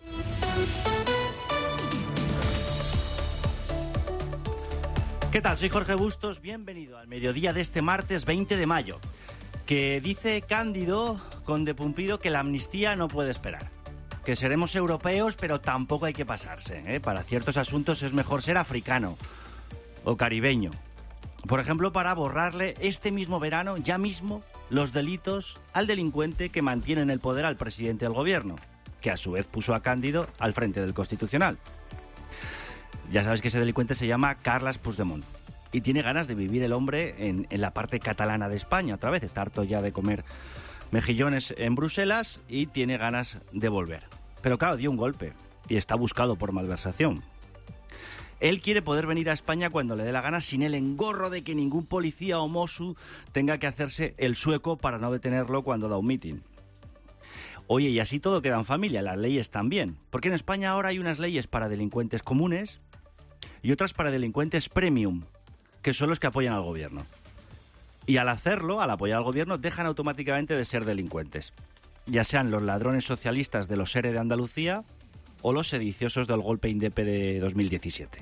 ¿Qué tal? Soy Jorge Bustos, bienvenido al mediodía de este martes 20 de mayo, que dice Cándido Conde Pumpido que la amnistía no puede esperar, que seremos europeos pero tampoco hay que pasarse, ¿eh? Para ciertos asuntos es mejor ser africano o caribeño. Por ejemplo, para borrarle este mismo verano, ya mismo, los delitos al delincuente que mantiene en el poder al presidente del gobierno, que a su vez puso a Cándido al frente del Constitucional. Ya sabes que ese delincuente se llama Carles Puigdemont y tiene ganas de vivir el hombre en la parte catalana de España otra vez. Está harto ya de comer mejillones en Bruselas y tiene ganas de volver. Pero claro, dio un golpe y está buscado por malversación. Él quiere poder venir a España cuando le dé la gana sin el engorro de que ningún policía o mosu tenga que hacerse el sueco para no detenerlo cuando da un mitin. Oye, y así todo queda en familia, las leyes también. Porque en España ahora hay unas leyes para delincuentes comunes y otras para delincuentes premium, que son los que apoyan al gobierno. Y al hacerlo, al apoyar al gobierno, dejan automáticamente de ser delincuentes. Ya sean los ladrones socialistas de los ERE de Andalucía o los sediciosos del golpe indepe de 2017.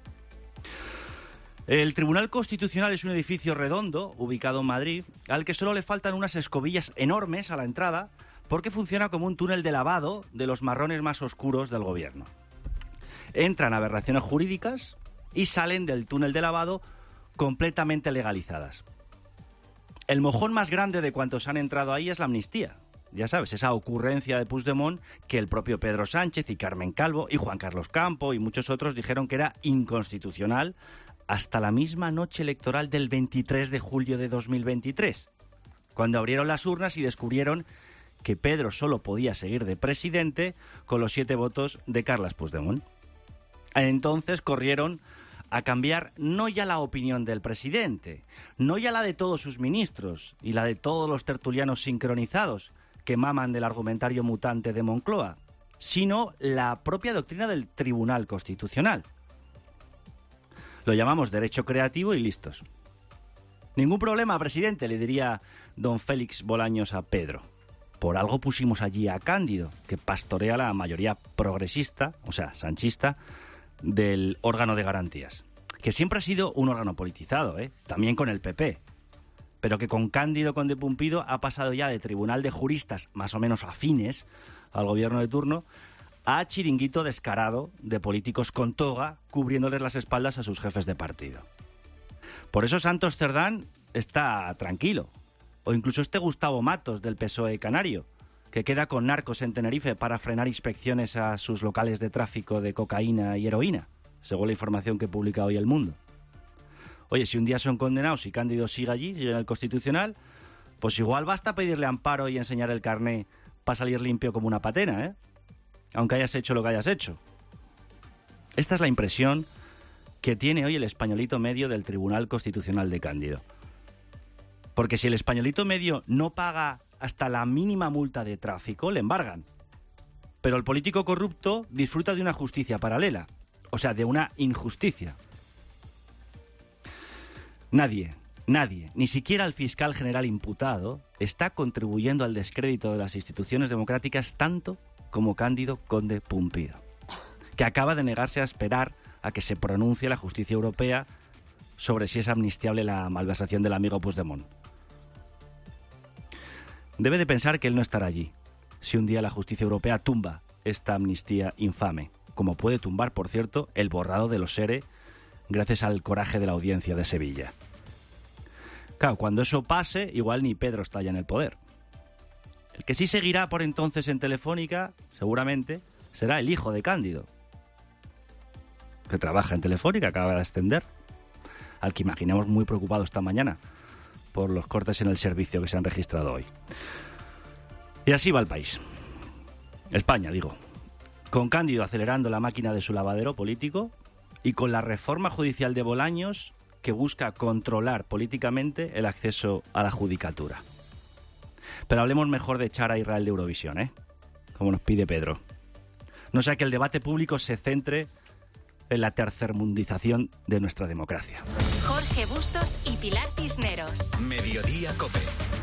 El Tribunal Constitucional es un edificio redondo, ubicado en Madrid, al que solo le faltan unas escobillas enormes a la entrada, porque funciona como un túnel de lavado de los marrones más oscuros del gobierno. Entran aberraciones jurídicas y salen del túnel de lavado completamente legalizadas. El mojón más grande de cuantos han entrado ahí es la amnistía. Ya sabes, esa ocurrencia de Puigdemont que el propio Pedro Sánchez y Carmen Calvo y Juan Carlos Campo y muchos otros dijeron que era inconstitucional hasta la misma noche electoral del 23 de julio de 2023, cuando abrieron las urnas y descubrieron que Pedro solo podía seguir de presidente con los 7 votos de Carles Puigdemont. Entonces corrieron a cambiar no ya la opinión del presidente, no ya la de todos sus ministros y la de todos los tertulianos sincronizados que maman del argumentario mutante de Moncloa, sino la propia doctrina del Tribunal Constitucional. Lo llamamos derecho creativo y listos. Ningún problema, presidente, le diría don Félix Bolaños a Pedro. Por algo pusimos allí a Cándido, que pastorea la mayoría progresista, o sea, sanchista, del órgano de garantías. Que siempre ha sido un órgano politizado, también con el PP. Pero que con Cándido Conde Pumpido ha pasado ya de tribunal de juristas más o menos afines al gobierno de turno a chiringuito descarado de políticos con toga cubriéndoles las espaldas a sus jefes de partido. Por eso Santos Cerdán está tranquilo. O incluso este Gustavo Matos del PSOE canario, que queda con narcos en Tenerife para frenar inspecciones a sus locales de tráfico de cocaína y heroína, según la información que publica hoy El Mundo. Oye, si un día son condenados y Cándido sigue allí, sigue en el Constitucional, pues igual basta pedirle amparo y enseñar el carné para salir limpio como una patena, aunque hayas hecho lo que hayas hecho. Esta es la impresión que tiene hoy el españolito medio del Tribunal Constitucional de Cándido. Porque si el españolito medio no paga hasta la mínima multa de tráfico, le embargan. Pero el político corrupto disfruta de una justicia paralela, o sea, de una injusticia. Nadie, ni siquiera el fiscal general imputado, está contribuyendo al descrédito de las instituciones democráticas tanto como Cándido Conde Pumpido, que acaba de negarse a esperar a que se pronuncie la justicia europea sobre si es amnistiable la malversación del amigo Puigdemont. Debe de pensar que él no estará allí si un día la justicia europea tumba esta amnistía infame, como puede tumbar, por cierto, el borrado de los ERE gracias al coraje de la audiencia de Sevilla. Claro, cuando eso pase, igual ni Pedro está ya en el poder. El que sí seguirá por entonces en Telefónica, seguramente, será el hijo de Cándido, que trabaja en Telefónica, acaba de ascender, al que imaginamos muy preocupado esta mañana por los cortes en el servicio que se han registrado hoy. Y así va el país. España, digo. Con Cándido acelerando la máquina de su lavadero político y con la reforma judicial de Bolaños que busca controlar políticamente el acceso a la judicatura. Pero hablemos mejor de echar a Israel de Eurovisión, ¿eh? Como nos pide Pedro. No sea que el debate público se centre en la tercermundización de nuestra democracia. Jorge Bustos y Pilar Cisneros. Mediodía COPE.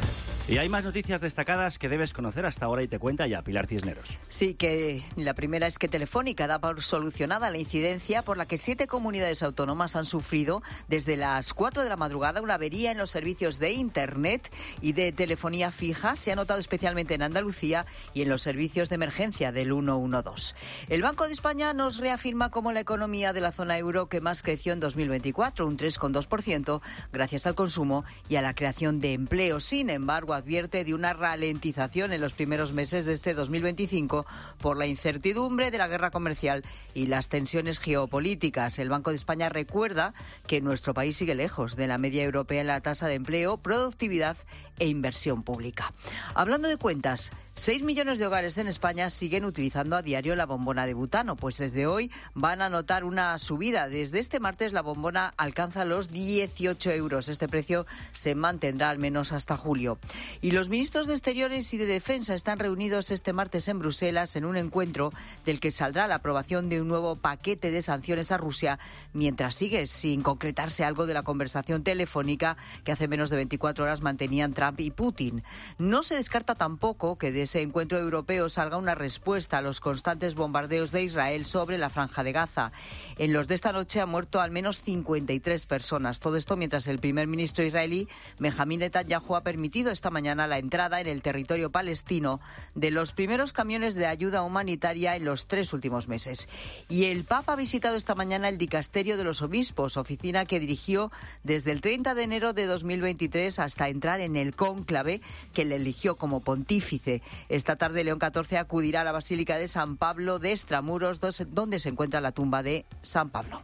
Y hay más noticias destacadas que debes conocer hasta ahora y te cuenta ya Pilar Cisneros. Sí, que la primera es que Telefónica da por solucionada la incidencia por la que 7 comunidades autónomas han sufrido desde las 4 de la madrugada una avería en los servicios de Internet y de telefonía fija. Se ha notado especialmente en Andalucía y en los servicios de emergencia del 112. El Banco de España nos reafirma como la economía de la zona euro que más creció en 2024, un 3,2%, gracias al consumo y a la creación de empleo. Sin embargo, advierte de una ralentización en los primeros meses de este 2025 por la incertidumbre de la guerra comercial y las tensiones geopolíticas. El Banco de España recuerda que nuestro país sigue lejos de la media europea en la tasa de empleo, productividad e inversión pública. Hablando de cuentas, 6 millones de hogares en España siguen utilizando a diario la bombona de butano, pues desde hoy van a notar una subida. Desde este martes la bombona alcanza los 18 euros. Este precio se mantendrá al menos hasta julio. Y los ministros de Exteriores y de Defensa están reunidos este martes en Bruselas en un encuentro del que saldrá la aprobación de un nuevo paquete de sanciones a Rusia, mientras sigue sin concretarse algo de la conversación telefónica que hace menos de 24 horas mantenían Trump y Putin. No se descarta tampoco que de ese encuentro europeo salga una respuesta a los constantes bombardeos de Israel sobre la Franja de Gaza. En los de esta noche han muerto al menos 53 personas. Todo esto mientras el primer ministro israelí, Benjamín Netanyahu, ha permitido esta mañana la entrada en el territorio palestino de los primeros camiones de ayuda humanitaria en los 3 últimos meses. Y el Papa ha visitado esta mañana el Dicasterio de los Obispos, oficina que dirigió desde el 30 de enero de 2023 hasta entrar en el cónclave que le eligió como pontífice. Esta tarde León XIV acudirá a la Basílica de San Pablo de Extramuros, donde se encuentra la tumba de San Pablo.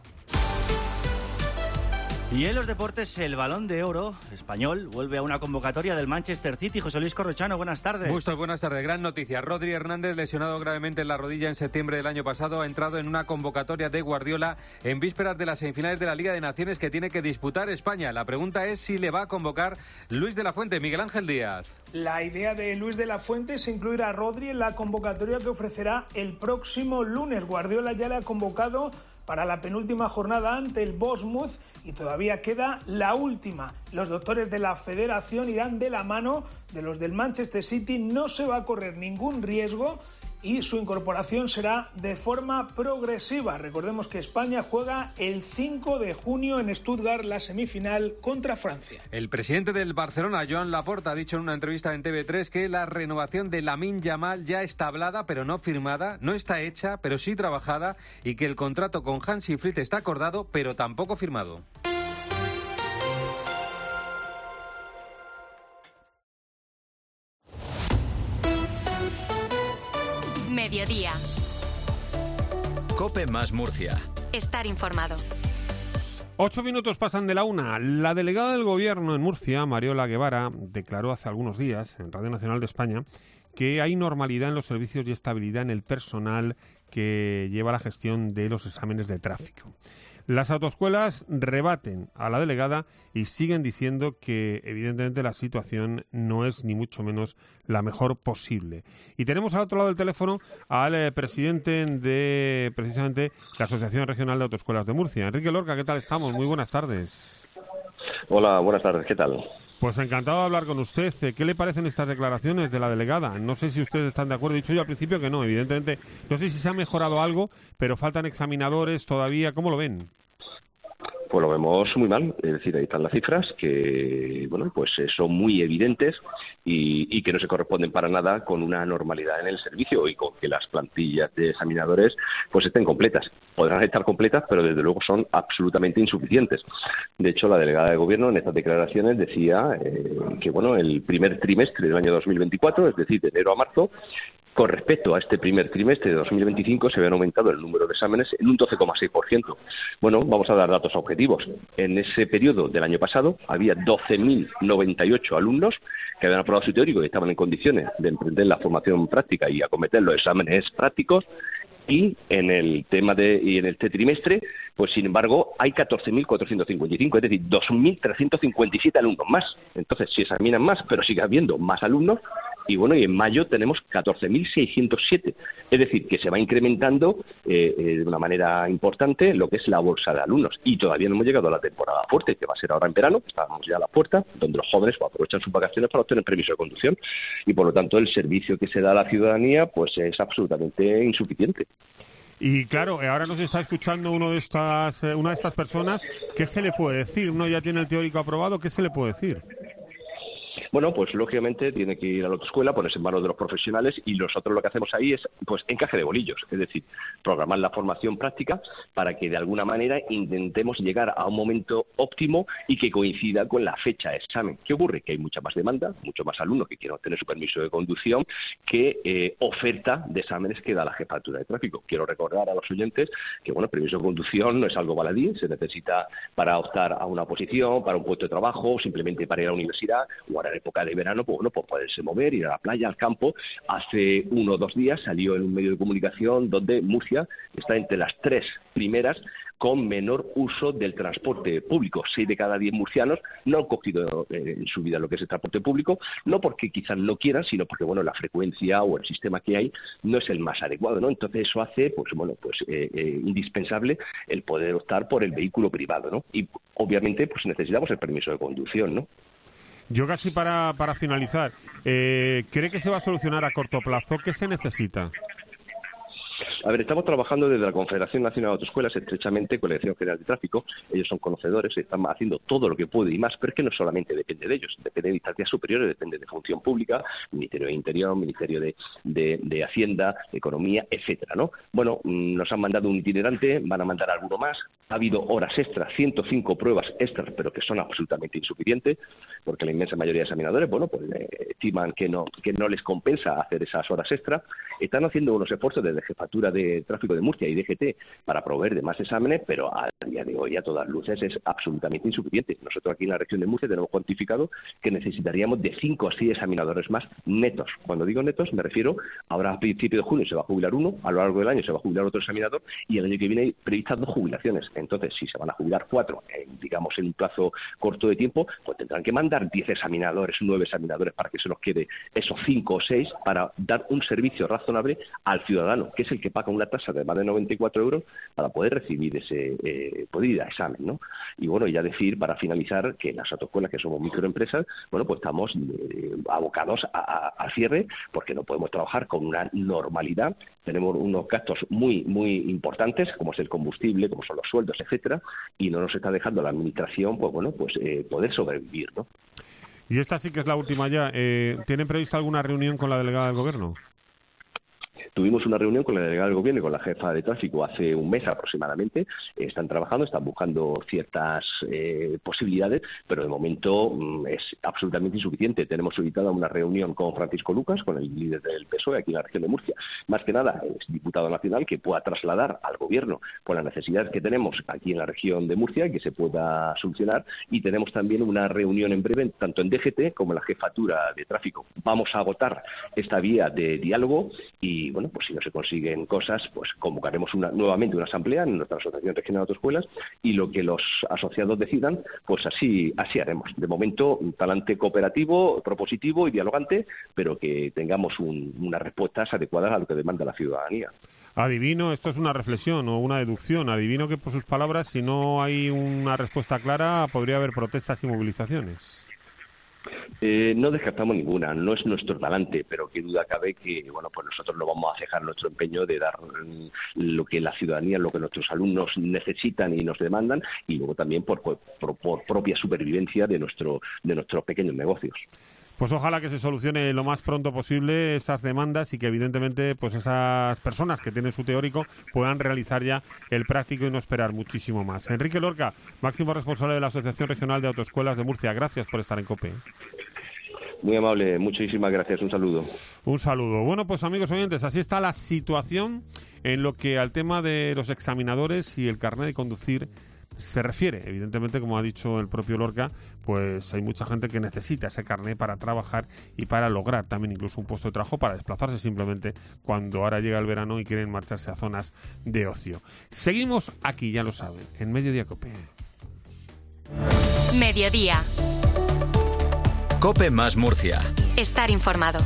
Y en los deportes, el Balón de Oro español vuelve a una convocatoria del Manchester City. José Luis Corrochano, buenas tardes. Bustos, buenas tardes. Gran noticia. Rodri Hernández, lesionado gravemente en la rodilla en septiembre del año pasado, ha entrado en una convocatoria de Guardiola en vísperas de las semifinales de la Liga de Naciones que tiene que disputar España. La pregunta es si le va a convocar Luis de la Fuente. Miguel Ángel Díaz. La idea de Luis de la Fuente es incluir a Rodri en la convocatoria que ofrecerá el próximo lunes. Guardiola ya le ha convocado para la penúltima jornada ante el Bournemouth y todavía queda la última. Los doctores de la Federación irán de la mano de los del Manchester City. No se va a correr ningún riesgo y su incorporación será de forma progresiva. Recordemos que España juega el 5 de junio en Stuttgart la semifinal contra Francia. El presidente del Barcelona, Joan Laporta, ha dicho en una entrevista en TV3 que la renovación de Lamine Yamal ya está hablada pero no firmada, no está hecha pero sí trabajada, y que el contrato con Hansi Flick está acordado pero tampoco firmado. Mediodía. COPE más Murcia. Estar informado. 8 minutos pasan de la 1. La delegada del Gobierno en Murcia, Mariola Guevara, declaró hace algunos días en Radio Nacional de España que hay normalidad en los servicios y estabilidad en el personal que lleva la gestión de los exámenes de tráfico. Las autoescuelas rebaten a la delegada y siguen diciendo que evidentemente la situación no es ni mucho menos la mejor posible. Y tenemos al otro lado del teléfono al presidente de precisamente la Asociación Regional de Autoescuelas de Murcia, Enrique Lorca. ¿Qué tal estamos? Muy buenas tardes. Hola, buenas tardes. ¿Qué tal? Pues encantado de hablar con usted. ¿Qué le parecen estas declaraciones de la delegada? No sé si ustedes están de acuerdo. He dicho yo al principio que no, evidentemente. No sé si se ha mejorado algo, pero faltan examinadores todavía. ¿Cómo lo ven? pues lo vemos muy mal. Es decir, ahí están las cifras que, bueno, pues son muy evidentes y que no se corresponden para nada con una normalidad en el servicio y con que las plantillas de examinadores pues estén completas. Podrán estar completas, pero desde luego son absolutamente insuficientes. De hecho, la delegada de Gobierno en estas declaraciones decía que, bueno, el primer trimestre del año 2024, es decir, de enero a marzo, con respecto a este primer trimestre de 2025 se habían aumentado el número de exámenes en un 12,6%. Bueno, vamos a dar datos objetivos. En ese periodo del año pasado había 12.098 alumnos que habían aprobado su teórico y estaban en condiciones de emprender la formación práctica y acometer los exámenes prácticos. Y en el tema en este trimestre, pues sin embargo, hay 14.455, es decir, 2.357 alumnos más. Entonces, se examinan más, pero sigue habiendo más alumnos. Y bueno, y en mayo tenemos 14.607. Es decir, que se va incrementando de una manera importante lo que es la bolsa de alumnos. Y todavía no hemos llegado a la temporada fuerte, que va a ser ahora en verano, estamos ya a la puerta, donde los jóvenes aprovechan sus vacaciones para obtener permiso de conducción. Y por lo tanto, el servicio que se da a la ciudadanía pues es absolutamente insuficiente. Y claro, ahora nos está escuchando una de estas personas. ¿Qué se le puede decir? Uno ya tiene el teórico aprobado, ¿qué se le puede decir? Bueno, pues lógicamente tiene que ir a la autoescuela, ponerse en manos de los profesionales y nosotros lo que hacemos ahí es pues encaje de bolillos, es decir, programar la formación práctica para que de alguna manera intentemos llegar a un momento óptimo y que coincida con la fecha de examen. ¿Qué ocurre? Que hay mucha más demanda, muchos más alumnos que quieren obtener su permiso de conducción que oferta de exámenes que da la Jefatura de Tráfico. Quiero recordar a los oyentes que bueno, el permiso de conducción no es algo baladí, se necesita para optar a una posición, para un puesto de trabajo, o simplemente para ir a la universidad o ahora en época de verano, pues bueno, pues poderse mover, ir a la playa, al campo. Hace 1 o 2 días salió en un medio de comunicación donde Murcia está entre las 3 primeras con menor uso del transporte público. 6 de cada 10 murcianos no han cogido en su vida lo que es el transporte público, no porque quizás no quieran, sino porque bueno, la frecuencia o el sistema que hay no es el más adecuado, ¿no? Entonces eso hace pues bueno, pues indispensable el poder optar por el vehículo privado, ¿no? Y obviamente pues necesitamos el permiso de conducción, ¿no? Yo casi para finalizar, ¿cree que se va a solucionar a corto plazo? ¿Qué se necesita? A ver, estamos trabajando desde la Confederación Nacional de Autoescuelas estrechamente con la Dirección General de Tráfico. Ellos son conocedores, están haciendo todo lo que puede y más, pero es que no solamente depende de ellos, depende de instancias superiores, depende de Función Pública, Ministerio de Interior, Ministerio de Hacienda, Economía, etcétera, ¿no? Bueno, nos han mandado un itinerante, van a mandar alguno más. Ha habido horas extras, 105 pruebas extras, pero que son absolutamente insuficientes, porque la inmensa mayoría de examinadores, bueno, pues estiman que no les compensa hacer esas horas extras. Están haciendo unos esfuerzos desde Jefatura de Tráfico de Murcia y DGT para proveer de más exámenes, pero a día de hoy a todas luces es absolutamente insuficiente. Nosotros aquí en la región de Murcia tenemos cuantificado que necesitaríamos de 5 o 6 examinadores más netos. Cuando digo netos me refiero, ahora a principios de junio se va a jubilar uno, a lo largo del año se va a jubilar otro examinador y el año que viene hay previstas 2 jubilaciones. Entonces, si se van a jubilar 4, digamos en un plazo corto de tiempo, pues tendrán que mandar 10 examinadores, 9 examinadores para que se nos quede esos 5 o 6 para dar un servicio razonable al ciudadano, que es el que paga una tasa de más de 94 euros para poder recibir poder ir a examen, ¿no? Y bueno, ya decir, para finalizar, que las autoescuelas, que somos microempresas, bueno, pues estamos abocados al cierre porque no podemos trabajar con una normalidad. Tenemos unos gastos muy, muy importantes, como es el combustible, como son los sueldos, etcétera, y no nos está dejando la administración, pues bueno, pues poder sobrevivir, ¿no? Y esta sí que es la última ya. ¿Tienen prevista alguna reunión con la delegada del Gobierno? Tuvimos una reunión con la delegada del Gobierno y con la jefa de tráfico hace un mes aproximadamente. Están trabajando, están buscando ciertas posibilidades, pero de momento es absolutamente insuficiente. Tenemos solicitada una reunión con Francisco Lucas, con el líder del PSOE aquí en la región de Murcia. Más que nada, es diputado nacional que pueda trasladar al Gobierno por las necesidades que tenemos aquí en la región de Murcia y que se pueda solucionar. Y tenemos también una reunión en breve, tanto en DGT como en la jefatura de tráfico. Vamos a agotar esta vía de diálogo y, bueno, pues si no se consiguen cosas, pues convocaremos nuevamente una asamblea en nuestra Asociación Regional de Autoescuelas y lo que los asociados decidan, pues así haremos. De momento, un talante cooperativo, propositivo y dialogante, pero que tengamos unas respuestas adecuadas a lo que demanda la ciudadanía. Adivino, esto es una reflexión o una deducción, adivino que por sus palabras, si no hay una respuesta clara, podría haber protestas y movilizaciones. No descartamos ninguna, no es nuestro talante, pero qué duda cabe que, bueno, pues nosotros no vamos a cejar nuestro empeño de dar lo que la ciudadanía, lo que nuestros alumnos necesitan y nos demandan, y luego también por propia supervivencia de nuestros pequeños negocios. Pues ojalá que se solucione lo más pronto posible esas demandas y que evidentemente pues esas personas que tienen su teórico puedan realizar ya el práctico y no esperar muchísimo más. Enrique Lorca, máximo responsable de la Asociación Regional de Autoescuelas de Murcia, gracias por estar en COPE. Muy amable, muchísimas gracias, un saludo. Un saludo. Bueno, pues amigos oyentes, así está la situación en lo que al tema de los examinadores y el carnet de conducir se refiere. Evidentemente, como ha dicho el propio Lorca, pues hay mucha gente que necesita ese carnet para trabajar y para lograr también incluso un puesto de trabajo, para desplazarse simplemente cuando ahora llega el verano y quieren marcharse a zonas de ocio. Seguimos aquí, ya lo saben, en Mediodía COPE. Mediodía. COPE más Murcia. Estar informado.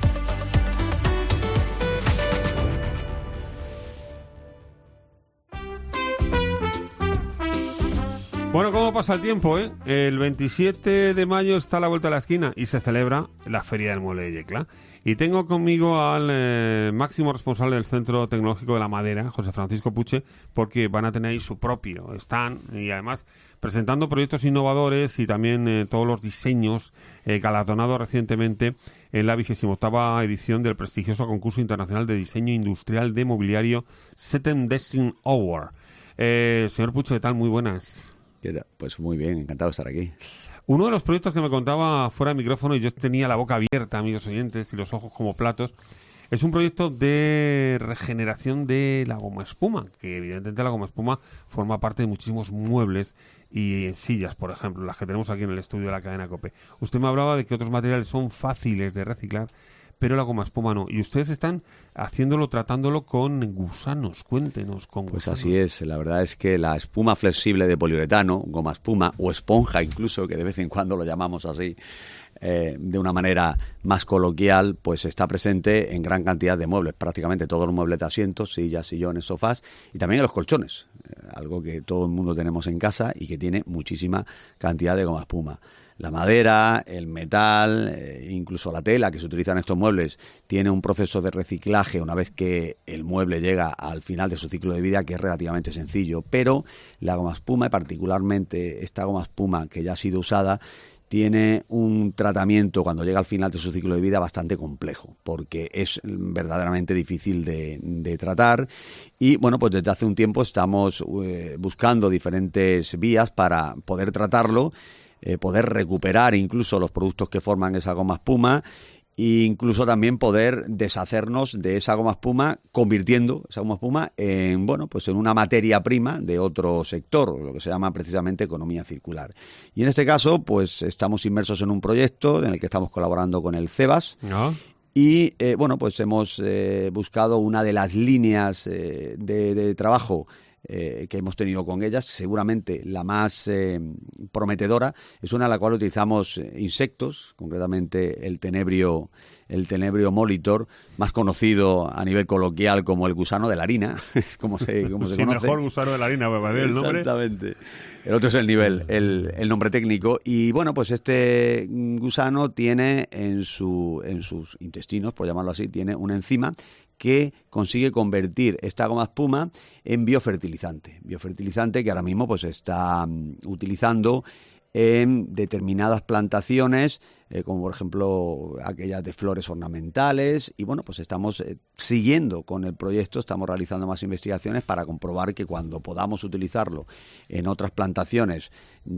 Bueno, ¿cómo pasa el tiempo, eh? El 27 de mayo está a la vuelta de la esquina y se celebra la Feria del Mueble de Yecla. Y tengo conmigo al máximo responsable del Centro Tecnológico de la Madera, José Francisco Puche, porque van a tener ahí su propio stand y además presentando proyectos innovadores y también todos los diseños galardonados recientemente en la 28ª edición del prestigioso concurso internacional de diseño industrial de mobiliario Setten Design Award. Señor Puche, ¿qué tal? Muy buenas. Pues muy bien, encantado de estar aquí. Uno de los proyectos que me contaba fuera de micrófono, y yo tenía la boca abierta, amigos oyentes, y los ojos como platos, es un proyecto de regeneración de la goma espuma, que evidentemente la goma espuma forma parte de muchísimos muebles y sillas, por ejemplo, las que tenemos aquí en el estudio de la cadena COPE. Usted me hablaba de que otros materiales son fáciles de reciclar, pero la goma espuma no. Y ustedes están tratándolo con gusanos. Cuéntenos con gusanos. Pues así es. La verdad es que la espuma flexible de poliuretano, goma espuma o esponja incluso, que de vez en cuando lo llamamos así, de una manera más coloquial, pues está presente en gran cantidad de muebles. Prácticamente todos los muebles de asientos, sillas, sillones, sofás y también en los colchones. Algo que todo el mundo tenemos en casa y que tiene muchísima cantidad de goma espuma. La madera, el metal, incluso la tela que se utiliza en estos muebles tiene un proceso de reciclaje una vez que el mueble llega al final de su ciclo de vida, que es relativamente sencillo, pero la goma espuma, y particularmente esta goma espuma que ya ha sido usada, tiene un tratamiento cuando llega al final de su ciclo de vida bastante complejo, porque es verdaderamente difícil de tratar. Y bueno, pues desde hace un tiempo estamos buscando diferentes vías para poder tratarlo, poder recuperar incluso los productos que forman esa goma espuma e incluso también poder deshacernos de esa goma espuma, convirtiendo esa goma espuma en, bueno, pues en una materia prima de otro sector, lo que se llama precisamente economía circular. Y en este caso, pues estamos inmersos en un proyecto en el que estamos colaborando con el CEBAS. ¿No? Y bueno, pues hemos buscado una de las líneas de trabajo que hemos tenido con ellas. Seguramente la más prometedora es una en la cual utilizamos insectos, concretamente el tenebrio molitor, más conocido a nivel coloquial como el gusano de la harina, como se conoce. Mejor gusano de la harina, para el nombre. Exactamente. El otro es el nivel, el nombre técnico. Y bueno, pues este gusano tiene en sus intestinos, por llamarlo así, tiene una enzima que consigue convertir esta goma espuma en biofertilizante que ahora mismo pues está utilizando en determinadas plantaciones, como por ejemplo aquellas de flores ornamentales. Y bueno, pues estamos siguiendo con el proyecto, estamos realizando más investigaciones para comprobar que cuando podamos utilizarlo en otras plantaciones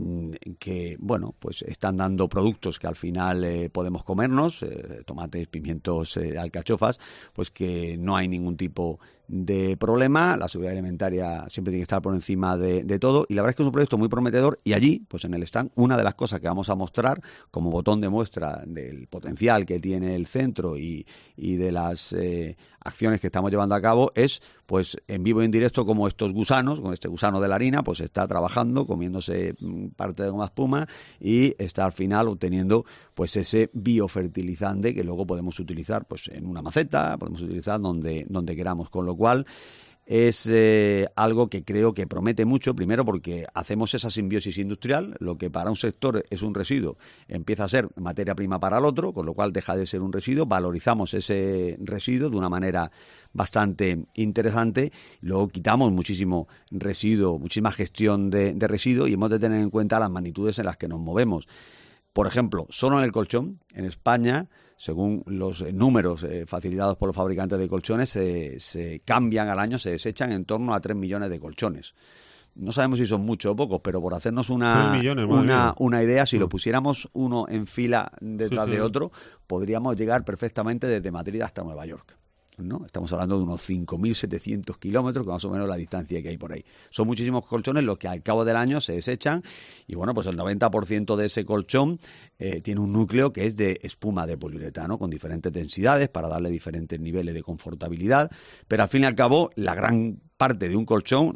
que, bueno, pues están dando productos que al final podemos comernos, tomates, pimientos, alcachofas, pues que no hay ningún tipo de problema. La seguridad alimentaria siempre tiene que estar por encima de todo, y la verdad es que es un proyecto muy prometedor. Y allí, pues en el stand, una de las cosas que vamos a mostrar como botón de muestra del potencial que tiene el centro y de las acciones que estamos llevando a cabo es, pues en vivo y en directo, como estos gusanos, con este gusano de la harina, pues está trabajando, comiéndose parte de goma espuma y está al final obteniendo pues ese biofertilizante que luego podemos utilizar pues en una maceta, podemos utilizar donde queramos, con lo cual es algo que creo que promete mucho, primero porque hacemos esa simbiosis industrial, lo que para un sector es un residuo empieza a ser materia prima para el otro, con lo cual deja de ser un residuo, valorizamos ese residuo de una manera bastante interesante, luego quitamos muchísimo residuo, muchísima gestión de residuos y hemos de tener en cuenta las magnitudes en las que nos movemos. Por ejemplo, solo en el colchón, en España, según los números facilitados por los fabricantes de colchones, se cambian al año, se desechan en torno a 3 millones de colchones. No sabemos si son muchos o pocos, pero por hacernos una idea, si lo pusiéramos uno en fila detrás de otro, podríamos llegar perfectamente desde Madrid hasta Nueva York, ¿no? Estamos hablando de unos 5.700 kilómetros, que más o menos la distancia que hay por ahí. Son muchísimos colchones los que al cabo del año se desechan y bueno, pues el 90% de ese colchón tiene un núcleo que es de espuma de poliuretano con diferentes densidades para darle diferentes niveles de confortabilidad, pero al fin y al cabo la gran parte de un colchón,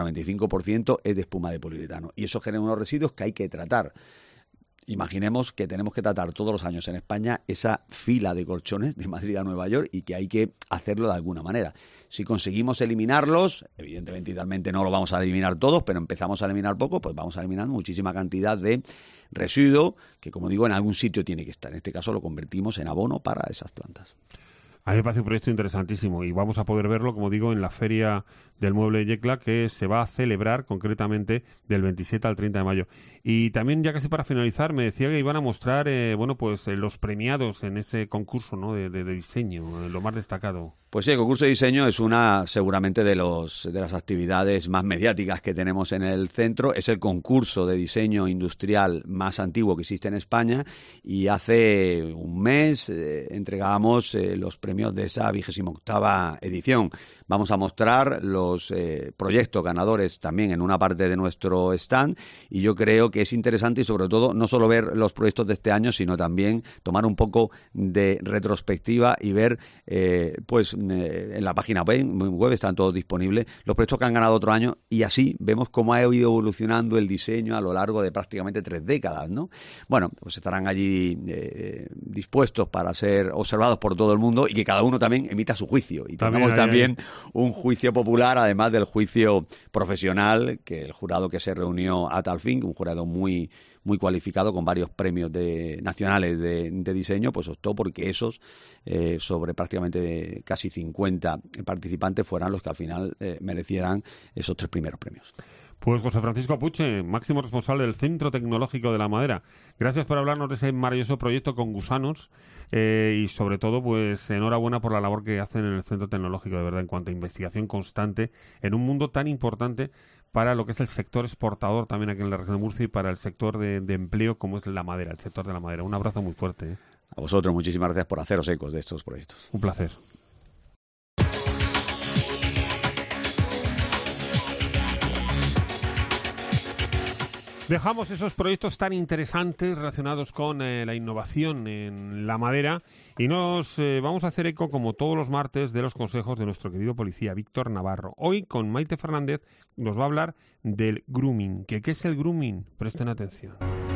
90-95%, es de espuma de poliuretano y eso genera unos residuos que hay que tratar. Imaginemos que tenemos que tratar todos los años en España esa fila de colchones de Madrid a Nueva York y que hay que hacerlo de alguna manera. Si conseguimos eliminarlos, evidentemente idealmente no lo vamos a eliminar todos, pero empezamos a eliminar poco, pues vamos a eliminar muchísima cantidad de residuo que, como digo, en algún sitio tiene que estar. En este caso lo convertimos en abono para esas plantas. A mí me parece un proyecto interesantísimo y vamos a poder verlo, como digo, en la Feria del Mueble de Yecla, que se va a celebrar concretamente del 27 al 30 de mayo. Y también, ya casi para finalizar, me decía que iban a mostrar los premiados en ese concurso, ¿no?, de diseño, lo más destacado. Pues sí, el concurso de diseño es una seguramente de las actividades más mediáticas que tenemos en el centro. Es el concurso de diseño industrial más antiguo que existe en España y hace un mes entregábamos los premios de esa 28ª edición. Vamos a mostrar los proyectos ganadores también en una parte de nuestro stand y yo creo que es interesante y sobre todo no solo ver los proyectos de este año, sino también tomar un poco de retrospectiva y ver en la página web están todos disponibles los proyectos que han ganado otro año y así vemos cómo ha ido evolucionando el diseño a lo largo de prácticamente 3 décadas, ¿no? Bueno, pues estarán allí dispuestos para ser observados por todo el mundo y que cada uno también emita su juicio y tengamos también un juicio popular, además del juicio profesional, que el jurado que se reunió a tal fin, un jurado muy cualificado con varios premios nacionales de diseño, pues optó porque esos, sobre prácticamente casi 50 participantes, fueran los que al final merecieran esos 3 primeros premios. Pues José Francisco Puche, máximo responsable del Centro Tecnológico de la Madera. Gracias por hablarnos de ese maravilloso proyecto con gusanos y sobre todo, pues enhorabuena por la labor que hacen en el Centro Tecnológico, de verdad, en cuanto a investigación constante en un mundo tan importante para lo que es el sector exportador también aquí en la región de Murcia y para el sector de empleo como es la madera, el sector de la madera. Un abrazo muy fuerte. A vosotros, muchísimas gracias por haceros ecos de estos proyectos. Un placer. Dejamos esos proyectos tan interesantes relacionados con la innovación en la madera y nos vamos a hacer eco, como todos los martes, de los consejos de nuestro querido policía Víctor Navarro. Hoy, con Maite Fernández, nos va a hablar del grooming. ¿Qué es el grooming? Presten atención.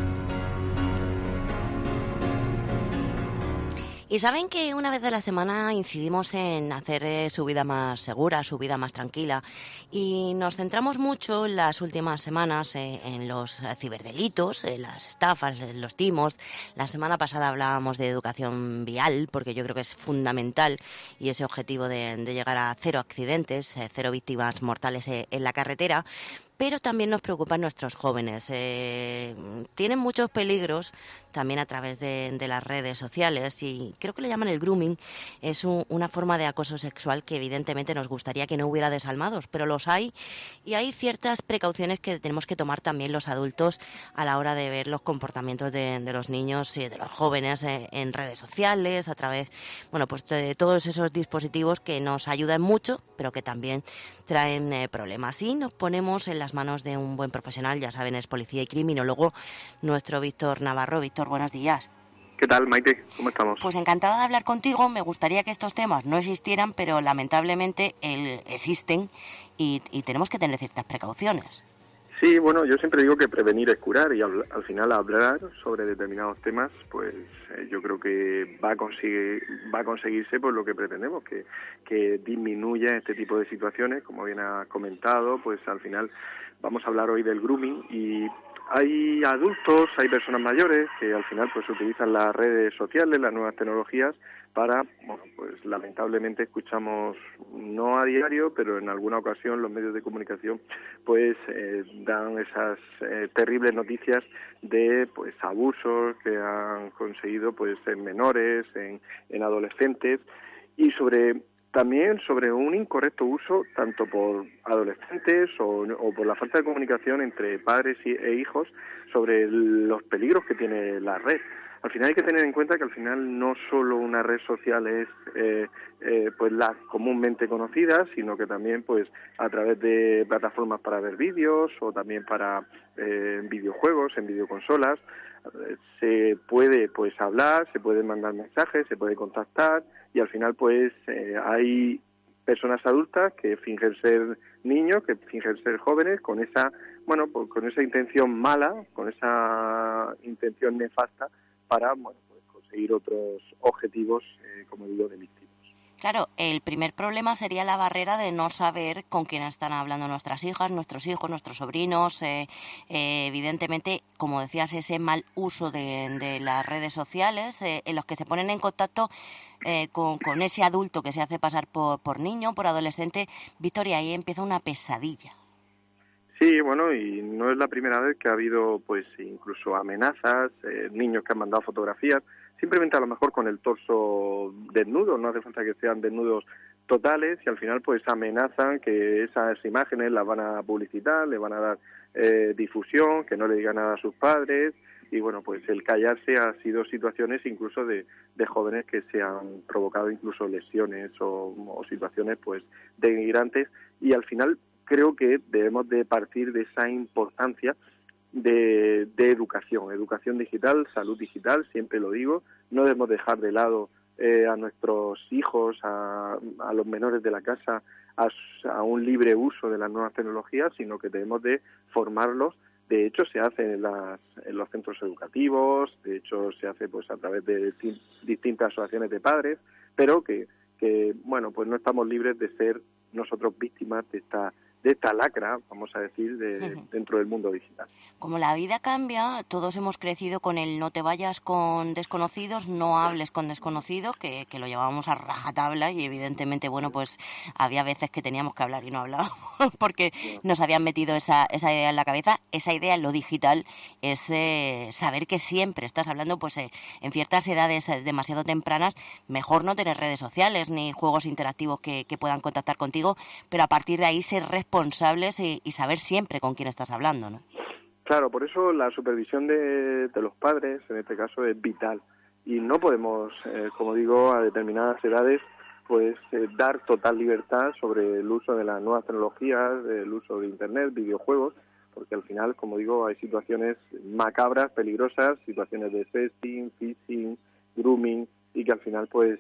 Y saben que una vez a la semana incidimos en hacer su vida más segura, su vida más tranquila, y nos centramos mucho en las últimas semanas en los ciberdelitos, en las estafas, en los timos. La semana pasada hablábamos de educación vial, porque yo creo que es fundamental, y ese objetivo de llegar a 0 accidentes, 0 víctimas mortales en la carretera. Pero también nos preocupan nuestros jóvenes. Tienen muchos peligros también a través de las redes sociales y creo que le llaman el grooming. Es una forma de acoso sexual que evidentemente nos gustaría que no hubiera desalmados, pero los hay y hay ciertas precauciones que tenemos que tomar también los adultos a la hora de ver los comportamientos de los niños y de los jóvenes en redes sociales, a través de todos esos dispositivos que nos ayudan mucho, pero que también traen problemas. Y nos ponemos en las manos de un buen profesional, ya saben, es policía y criminólogo, nuestro Víctor Navarro. Víctor, buenos días. ¿Qué tal, Maite? ¿Cómo estamos? Pues encantada de hablar contigo. Me gustaría que estos temas no existieran, pero lamentablemente existen y tenemos que tener ciertas precauciones. Sí, bueno, yo siempre digo que prevenir es curar y al final hablar sobre determinados temas, pues yo creo que va a conseguirse por lo que pretendemos, que disminuya este tipo de situaciones, como bien ha comentado, pues al final vamos a hablar hoy del grooming y hay adultos, hay personas mayores que al final pues utilizan las redes sociales, las nuevas tecnologías para, bueno, pues lamentablemente escuchamos, no a diario, pero en alguna ocasión los medios de comunicación pues dan esas terribles noticias de pues abusos que han conseguido pues en menores, en adolescentes y también sobre un incorrecto uso tanto por adolescentes o por la falta de comunicación entre padres e hijos sobre los peligros que tiene la red. Al final hay que tener en cuenta que al final no solo una red social es pues la comúnmente conocida, sino que también pues a través de plataformas para ver vídeos o también para videojuegos, en videoconsolas, se puede pues hablar, se pueden mandar mensajes, se puede contactar y al final pues hay personas adultas que fingen ser niños, que fingen ser jóvenes con esa, bueno, pues con esa intención mala, con esa intención nefasta para, bueno, pues conseguir otros objetivos, como digo, delictivos. Claro, el primer problema sería la barrera de no saber con quién están hablando nuestras hijas, nuestros hijos, nuestros sobrinos. Evidentemente, como decías, ese mal uso de las redes sociales, en los que se ponen en contacto con ese adulto que se hace pasar por niño, por adolescente. Victoria, ahí empieza una pesadilla. Sí, bueno, y no es la primera vez que ha habido, pues, incluso amenazas, niños que han mandado fotografías, simplemente a lo mejor con el torso desnudo, no hace falta que sean desnudos totales, y al final, pues, amenazan que esas imágenes las van a publicitar, le van a dar difusión, que no le digan nada a sus padres, y bueno, pues el callarse ha sido situaciones incluso de jóvenes que se han provocado incluso lesiones o situaciones, pues, denigrantes, y al final creo que debemos de partir de esa importancia de educación digital, salud digital, siempre lo digo, no debemos dejar de lado a nuestros hijos, a los menores de la casa, a un libre uso de las nuevas tecnologías, sino que debemos de formarlos. De hecho, se hace en los centros educativos, de hecho se hace pues a través de distintas asociaciones de padres, pero que bueno, pues no estamos libres de ser nosotros víctimas de esta lacra, vamos a decir, dentro del mundo digital. Como la vida cambia, todos hemos crecido con el no te vayas con desconocidos, no hables con desconocidos, que lo llevábamos a rajatabla y evidentemente, bueno, pues había veces que teníamos que hablar y no hablábamos porque nos habían metido esa idea en la cabeza. Esa idea en lo digital es saber que siempre estás hablando, pues en ciertas edades demasiado tempranas, mejor no tener redes sociales ni juegos interactivos que puedan contactar contigo, pero a partir de ahí ser responsables y saber siempre con quién estás hablando, ¿no? Claro, por eso la supervisión de los padres, en este caso, es vital. Y no podemos, como digo, a determinadas edades, pues dar total libertad sobre el uso de las nuevas tecnologías, el uso de Internet, videojuegos, porque al final, como digo, hay situaciones macabras, peligrosas, situaciones de sexting, phishing, grooming, y que al final, pues,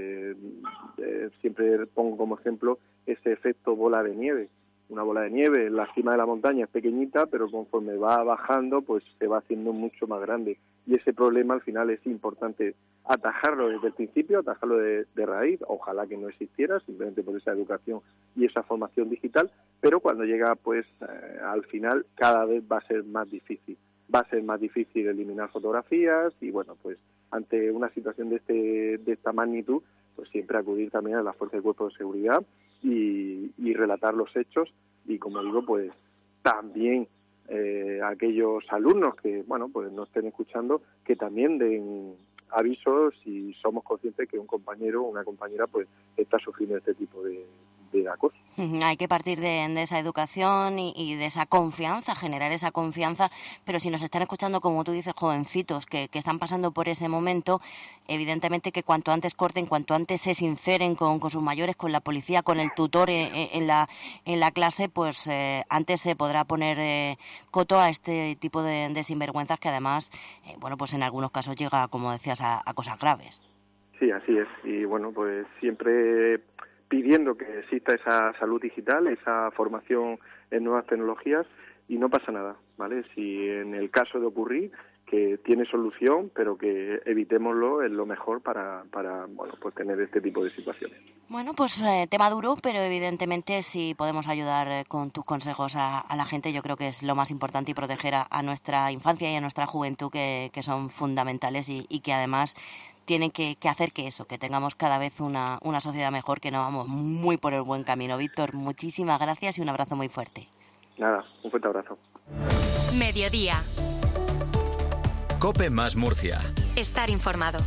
siempre pongo como ejemplo ese efecto bola de nieve. Una bola de nieve en la cima de la montaña es pequeñita, pero conforme va bajando, pues se va haciendo mucho más grande. Y ese problema al final es importante atajarlo desde el principio, atajarlo de raíz. Ojalá que no existiera, simplemente por esa educación y esa formación digital, pero cuando llega pues al final cada vez va a ser más difícil. Va a ser más difícil eliminar fotografías y bueno, pues ante una situación de esta magnitud, pues siempre acudir también a las fuerzas de cuerpo de seguridad y relatar los hechos y, como digo, pues también aquellos alumnos que, bueno, pues no estén escuchando, que también den avisos si somos conscientes que un compañero o una compañera pues está sufriendo este tipo de acoso. Hay que partir de esa educación y de esa confianza, generar esa confianza, pero si nos están escuchando, como tú dices, jovencitos que están pasando por ese momento, evidentemente que cuanto antes corten, cuanto antes se sinceren con sus mayores, con la policía, con el tutor en la clase, pues antes se podrá poner coto a este tipo de sinvergüenzas que además, bueno, pues en algunos casos llega, como decías, a cosas graves. Sí, así es. Y bueno, pues siempre pidiendo que exista esa salud digital, esa formación en nuevas tecnologías y no pasa nada, ¿vale? Si en el caso de ocurrir, que tiene solución, pero que evitémoslo es lo mejor para bueno, pues tener este tipo de situaciones. Bueno, pues tema duro, pero evidentemente si podemos ayudar con tus consejos a la gente, yo creo que es lo más importante, y proteger a nuestra infancia y a nuestra juventud, que son fundamentales y que además tienen que hacer que tengamos cada vez una sociedad mejor, que no vamos muy por el buen camino. Víctor, muchísimas gracias y un abrazo muy fuerte. Nada, un fuerte abrazo. Mediodía. COPE más Murcia. Estar informado.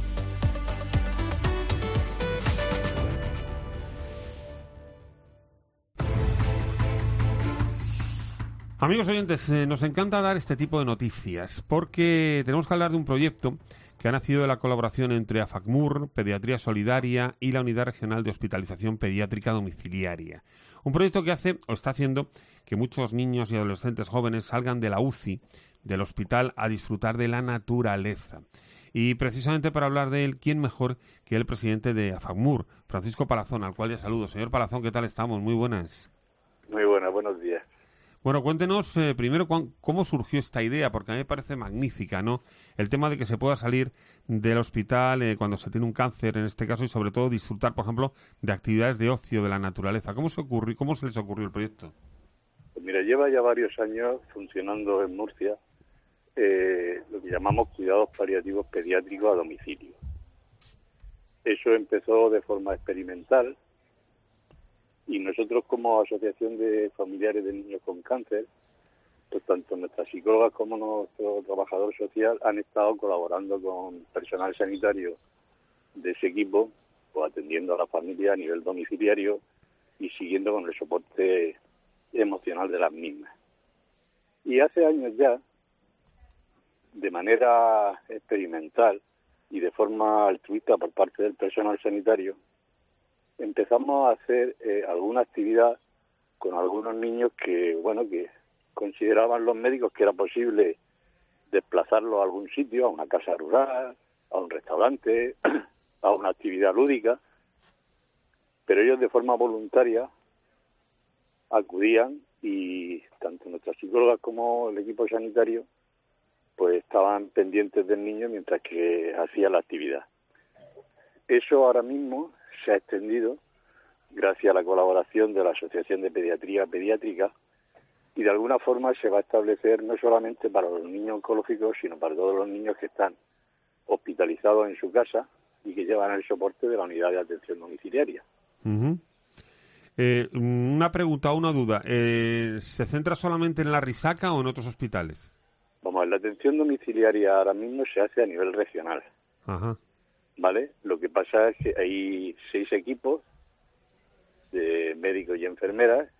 Amigos oyentes, nos encanta dar este tipo de noticias porque tenemos que hablar de un proyecto que ha nacido de la colaboración entre AFACMUR, Pediatría Solidaria y la Unidad Regional de Hospitalización Pediátrica Domiciliaria. Un proyecto que hace o está haciendo que muchos niños y adolescentes jóvenes salgan de la UCI, del hospital, a disfrutar de la naturaleza. Y precisamente para hablar de él, ¿quién mejor que el presidente de AFACMUR, Francisco Palazón, al cual ya saludo? Señor Palazón, ¿qué tal estamos? Muy buenas. Muy buenas, buenos días. Bueno, cuéntenos primero cómo surgió esta idea, porque a mí me parece magnífica, ¿no? El tema de que se pueda salir del hospital cuando se tiene un cáncer, en este caso, y sobre todo disfrutar, por ejemplo, de actividades de ocio, de la naturaleza. ¿Cómo se les ocurrió el proyecto? Pues mira, lleva ya varios años funcionando en Murcia lo que llamamos cuidados paliativos pediátricos a domicilio. Eso empezó de forma experimental, y nosotros, como Asociación de Familiares de Niños con Cáncer, pues tanto nuestras psicólogas como nuestro trabajador social han estado colaborando con personal sanitario de ese equipo, pues atendiendo a la familia a nivel domiciliario y siguiendo con el soporte emocional de las mismas. Y hace años ya, de manera experimental y de forma altruista por parte del personal sanitario, empezamos a hacer alguna actividad con algunos niños que consideraban los médicos que era posible desplazarlos a algún sitio, a una casa rural, a un restaurante, a una actividad lúdica, pero ellos de forma voluntaria acudían, y tanto nuestras psicólogas como el equipo sanitario pues estaban pendientes del niño mientras que hacía la actividad. Eso ahora mismo se ha extendido gracias a la colaboración de la Asociación de Pediatría Pediátrica, y de alguna forma se va a establecer no solamente para los niños oncológicos, sino para todos los niños que están hospitalizados en su casa y que llevan el soporte de la unidad de atención domiciliaria. Uh-huh. Una pregunta o una duda. ¿Se centra solamente en la Risaca o en otros hospitales? Vamos, la atención domiciliaria ahora mismo se hace a nivel regional. Ajá. ¿Vale? Lo que pasa es que hay 6 equipos de médicos y enfermeras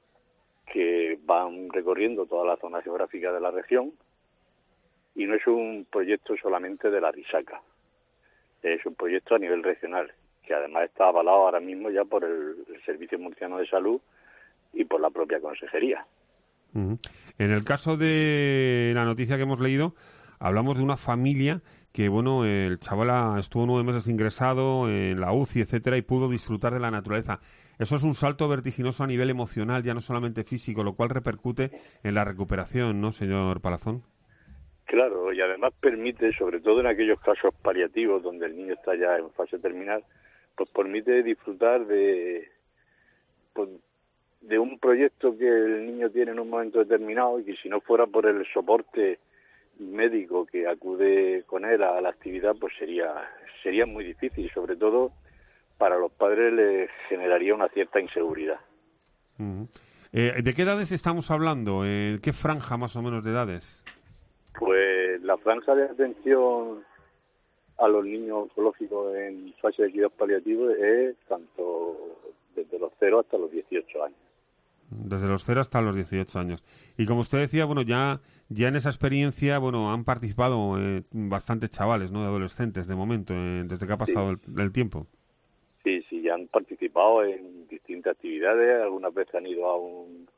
que van recorriendo toda la zona geográfica de la región, y no es un proyecto solamente de la Risaca, es un proyecto a nivel regional, que además está avalado ahora mismo ya por el Servicio Murciano de Salud y por la propia Consejería. Uh-huh. En el caso de la noticia que hemos leído, hablamos de una familia que, bueno, el chaval estuvo 9 meses ingresado en la UCI, etcétera, y pudo disfrutar de la naturaleza. Eso es un salto vertiginoso a nivel emocional, ya no solamente físico, lo cual repercute en la recuperación, ¿no, señor Palazón? Claro, y además permite, sobre todo en aquellos casos paliativos donde el niño está ya en fase terminal, pues permite disfrutar de un proyecto que el niño tiene en un momento determinado, y que si no fuera por el soporte médico que acude con él a la actividad, pues sería muy difícil, sobre todo para los padres les generaría una cierta inseguridad. Uh-huh. ¿De qué edades estamos hablando? ¿Qué franja más o menos de edades? Pues la franja de atención a los niños oncológicos en fase de cuidados paliativos es tanto desde los 0 hasta los 18 años. Desde los 0 hasta los 18 años. Y como usted decía, bueno, ya en esa experiencia, bueno, han participado bastantes chavales, ¿no?, de adolescentes de momento, desde que ha pasado el tiempo. Sí, ya han participado en distintas actividades. Algunas veces han ido a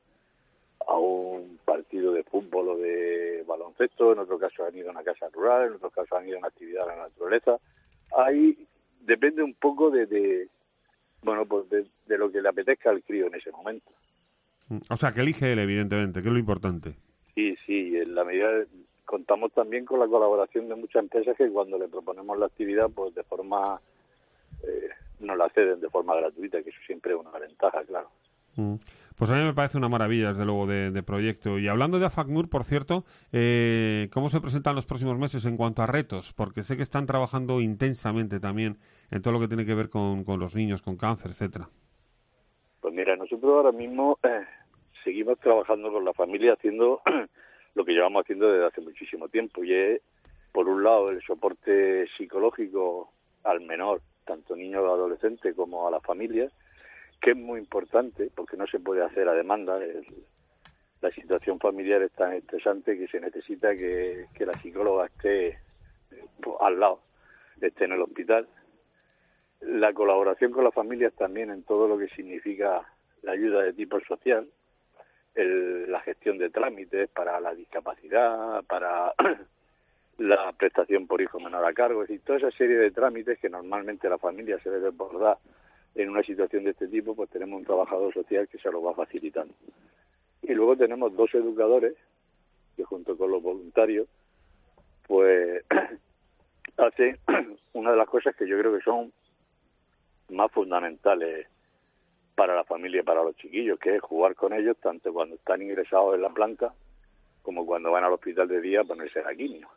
un partido de fútbol o de baloncesto, en otros casos han ido a una casa rural, en otros casos han ido a una actividad de la naturaleza. Ahí depende un poco de lo que le apetezca al crío en ese momento. O sea, que elige él, evidentemente, que es lo importante. Sí, en la medida contamos también con la colaboración de muchas empresas que cuando le proponemos la actividad, pues de forma nos la ceden de forma gratuita, que eso siempre es una ventaja, claro. Pues a mí me parece una maravilla, desde luego, de proyecto. Y hablando de AFACNUR, por cierto, ¿cómo se presentan los próximos meses en cuanto a retos? Porque sé que están trabajando intensamente también en todo lo que tiene que ver con los niños, con cáncer, etcétera. Pues mira, nosotros ahora mismo seguimos trabajando con la familia haciendo lo que llevamos haciendo desde hace muchísimo tiempo, y es, por un lado, el soporte psicológico al menor, tanto niño o adolescente como a las familias, que es muy importante porque no se puede hacer a demanda. La situación familiar es tan estresante que se necesita que la psicóloga esté al lado, esté en el hospital. La colaboración con las familias también en todo lo que significa la ayuda de tipo social, la gestión de trámites para la discapacidad, para la prestación por hijo menor a cargo, es decir, toda esa serie de trámites que normalmente la familia se debe abordar en una situación de este tipo, pues tenemos un trabajador social que se lo va facilitando. Y luego tenemos 2 educadores que junto con los voluntarios pues hacen una de las cosas que yo creo que son más fundamentales para la familia y para los chiquillos, que es jugar con ellos tanto cuando están ingresados en la planta como cuando van al hospital de día a ponerse la quimio.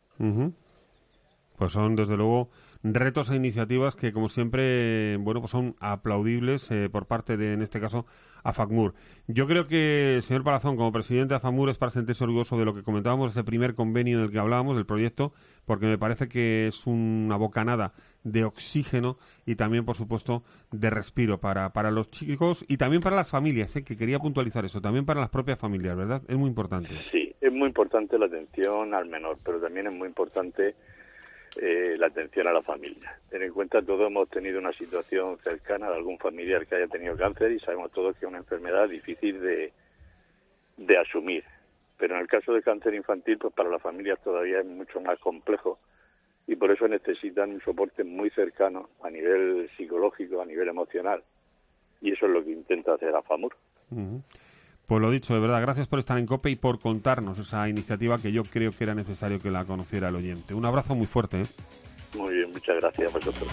Pues son, desde luego, retos e iniciativas que, como siempre, pues son aplaudibles por parte de, en este caso, AFACNUR. Yo creo que, señor Palazón, como presidente de AFACNUR, es para sentirse orgulloso de lo que comentábamos, ese primer convenio en el que hablábamos, del proyecto, porque me parece que es una bocanada de oxígeno y también, por supuesto, de respiro para los chicos y también para las familias, que quería puntualizar eso, también para las propias familias, ¿verdad? Es muy importante. Sí, es muy importante la atención al menor, pero también es muy importante la atención a la familia. Ten en cuenta, todos hemos tenido una situación cercana de algún familiar que haya tenido cáncer y sabemos todos que es una enfermedad difícil de asumir. Pero en el caso del cáncer infantil, pues para las familias todavía es mucho más complejo y por eso necesitan un soporte muy cercano a nivel psicológico, a nivel emocional. Y eso es lo que intenta hacer AFAMUR. Pues lo dicho, de verdad, gracias por estar en COPE y por contarnos esa iniciativa que yo creo que era necesario que la conociera el oyente. Un abrazo muy fuerte. Muy bien, muchas gracias a vosotros.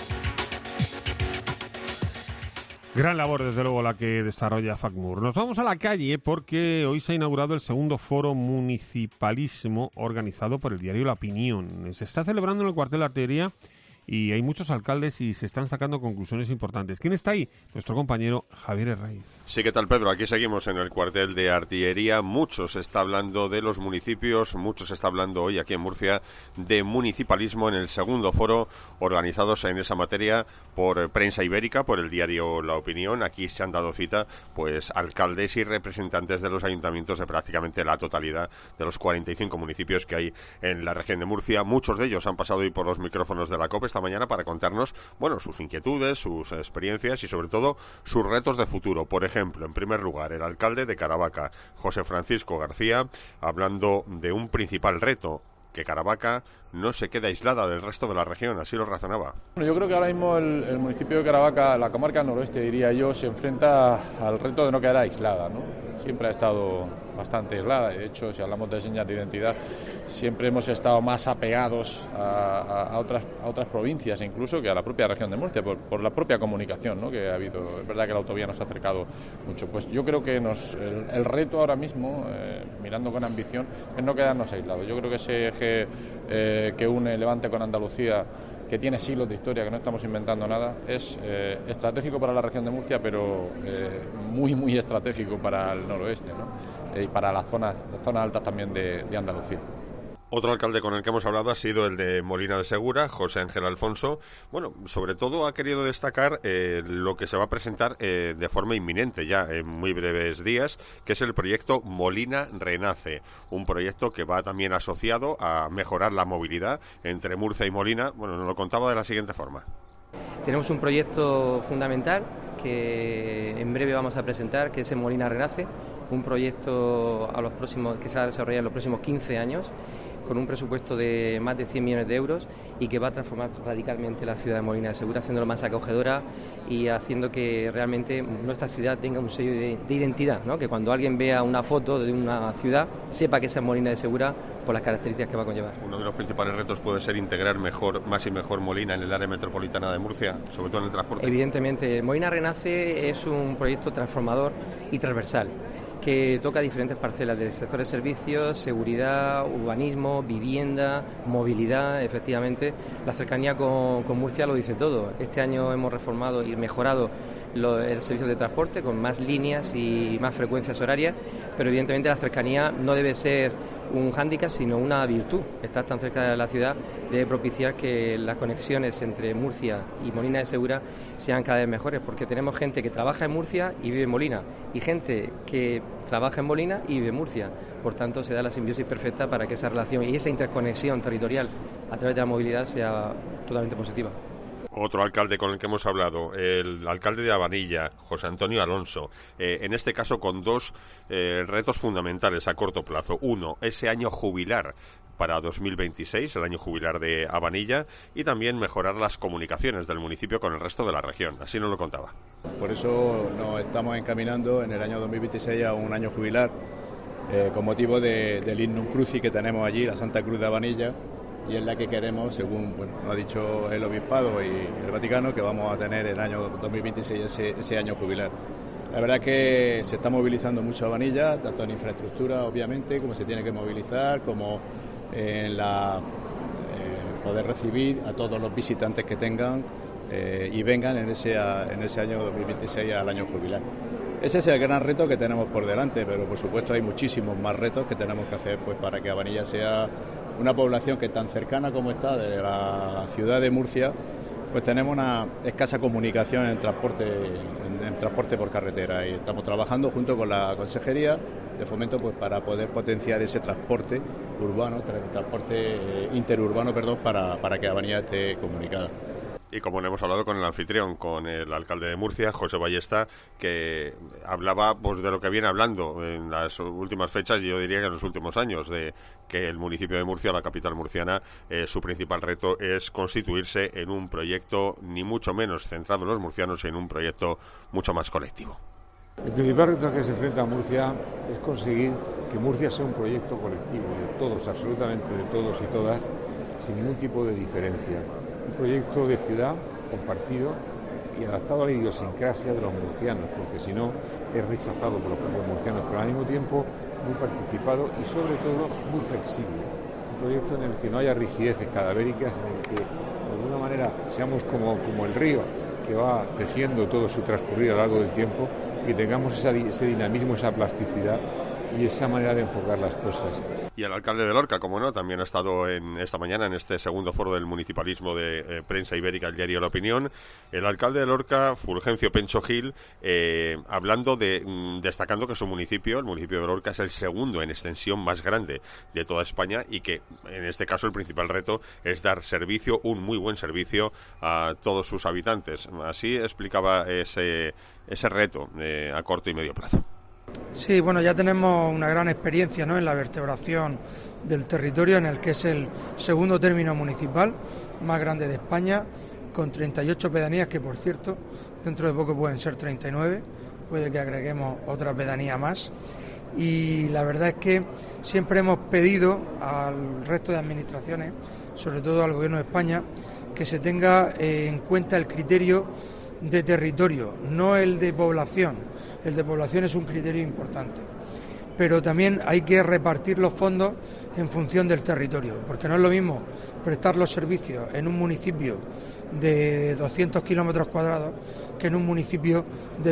Gran labor, desde luego, la que desarrolla AFACNUR. Nos vamos a la calle porque hoy se ha inaugurado el segundo foro municipalismo organizado por el diario La Opinión. Se está celebrando en el cuartel de artillería y hay muchos alcaldes y se están sacando conclusiones importantes. ¿Quién está ahí? Nuestro compañero Javier Herraiz. Sí, ¿qué tal, Pedro? Aquí seguimos en el cuartel de artillería. Mucho se está hablando de los municipios, mucho se está hablando hoy aquí en Murcia de municipalismo en el segundo foro organizados en esa materia por Prensa Ibérica, por el diario La Opinión. Aquí se han dado cita pues alcaldes y representantes de los ayuntamientos de prácticamente la totalidad de los 45 municipios que hay en la región de Murcia. Muchos de ellos han pasado hoy por los micrófonos de la COPE esta mañana para contarnos, sus inquietudes, sus experiencias y sobre todo sus retos de futuro. Por ejemplo, en primer lugar, el alcalde de Caravaca, José Francisco García, hablando de un principal reto, que Caravaca no se quede aislada del resto de la región, así lo razonaba. Yo creo que ahora mismo el municipio de Caravaca, la comarca noroeste, diría yo, se enfrenta al reto de no quedar aislada, ¿no? Siempre ha estado bastante aislada, de hecho, si hablamos de señas de identidad, siempre hemos estado más apegados a otras provincias, incluso que a la propia región de Murcia, por la propia comunicación, ¿no?, que ha habido. Es verdad que la autovía nos ha acercado mucho. Pues yo creo que el reto ahora mismo, mirando con ambición, es no quedarnos aislados. Yo creo que ese eje que une Levante con Andalucía, que tiene siglos de historia, que no estamos inventando nada, es estratégico para la región de Murcia, pero muy, muy estratégico para el noroeste, ¿no? Y para las zonas altas también de Andalucía. Otro alcalde con el que hemos hablado ha sido el de Molina de Segura, José Ángel Alfonso. Sobre todo ha querido destacar lo que se va a presentar de forma inminente ya en muy breves días, que es el proyecto Molina Renace, un proyecto que va también asociado a mejorar la movilidad entre Murcia y Molina. Nos lo contaba de la siguiente forma. Tenemos un proyecto fundamental que en breve vamos a presentar, que es el Molina Renace, un proyecto que se va a desarrollar en los próximos 15 años, con un presupuesto de más de 100 millones de euros y que va a transformar radicalmente la ciudad de Molina de Segura, haciéndola más acogedora y haciendo que realmente nuestra ciudad tenga un sello de identidad, ¿no? Que cuando alguien vea una foto de una ciudad sepa que esa es Molina de Segura por las características que va a conllevar. Uno de los principales retos puede ser integrar más y mejor Molina en el área metropolitana de Murcia, sobre todo en el transporte. Evidentemente, Molina Renace es un proyecto transformador y transversal que toca diferentes parcelas del sector de servicios, seguridad, urbanismo, vivienda, movilidad. Efectivamente, la cercanía con Murcia lo dice todo. Este año hemos reformado y mejorado el servicio de transporte con más líneas y más frecuencias horarias, pero evidentemente la cercanía no debe ser un hándicap, sino una virtud. Estar tan cerca de la ciudad debe propiciar que las conexiones entre Murcia y Molina de Segura sean cada vez mejores, porque tenemos gente que trabaja en Murcia y vive en Molina, y gente que trabaja en Molina y vive en Murcia. Por tanto, se da la simbiosis perfecta para que esa relación y esa interconexión territorial a través de la movilidad sea totalmente positiva. Otro alcalde con el que hemos hablado, el alcalde de Abanilla, José Antonio Alonso, en este caso con dos retos fundamentales a corto plazo. Uno, ese año jubilar para 2026, el año jubilar de Abanilla, y también mejorar las comunicaciones del municipio con el resto de la región. Así nos lo contaba. Por eso nos estamos encaminando en el año 2026 a un año jubilar con motivo del Innum Crucis que tenemos allí, la Santa Cruz de Abanilla, y es la que queremos, según nos ha dicho el Obispado y el Vaticano, que vamos a tener el año 2026 ese año jubilar. La verdad que se está movilizando mucho Abanilla, tanto en infraestructura, obviamente, como se tiene que movilizar, como en poder recibir a todos los visitantes que tengan y vengan en ese año 2026 al año jubilar. Ese es el gran reto que tenemos por delante, pero por supuesto hay muchísimos más retos que tenemos que hacer pues para que Abanilla sea una población que tan cercana como está de la ciudad de Murcia, pues tenemos una escasa comunicación en transporte por carretera, y estamos trabajando junto con la Consejería de Fomento pues para poder potenciar ese transporte urbano, transporte interurbano, para que Abanilla esté comunicada. Y como le hemos hablado con el anfitrión, con el alcalde de Murcia, José Ballesta, que hablaba pues de lo que viene hablando en las últimas fechas, y yo diría que en los últimos años, de que el municipio de Murcia, la capital murciana, su principal reto es constituirse en un proyecto ni mucho menos centrado en los murcianos, en un proyecto mucho más colectivo. El principal reto al que se enfrenta Murcia es conseguir que Murcia sea un proyecto colectivo, de todos, absolutamente de todos y todas, sin ningún tipo de diferencia. Un proyecto de ciudad compartido y adaptado a la idiosincrasia de los murcianos, porque si no es rechazado por los propios murcianos, pero al mismo tiempo muy participado y sobre todo muy flexible. Un proyecto en el que no haya rigideces cadavéricas, en el que de alguna manera seamos como el río que va tejiendo todo su transcurrir a lo largo del tiempo, que tengamos ese dinamismo, esa plasticidad y esa manera de enfocar las cosas. Y el alcalde de Lorca, como no, también ha estado esta mañana en este segundo foro del municipalismo de Prensa Ibérica, el diario La Opinión. El alcalde de Lorca, Fulgencio Pencho Gil, hablando destacando que su municipio, el municipio de Lorca, es el segundo en extensión más grande de toda España, y que en este caso el principal reto es dar servicio, un muy buen servicio a todos sus habitantes. Así explicaba ese reto a corto y medio plazo. Sí, bueno, ya tenemos una gran experiencia, ¿no?, en la vertebración del territorio, en el que es el segundo término municipal más grande de España, con 38 pedanías, que por cierto, dentro de poco pueden ser 39, puede que agreguemos otra pedanía más. Y la verdad es que siempre hemos pedido al resto de administraciones, sobre todo al Gobierno de España, que se tenga en cuenta el criterio de territorio, no el de población. El de población es un criterio importante, pero también hay que repartir los fondos en función del territorio, porque no es lo mismo prestar los servicios en un municipio de 200 kilómetros cuadrados que en un municipio de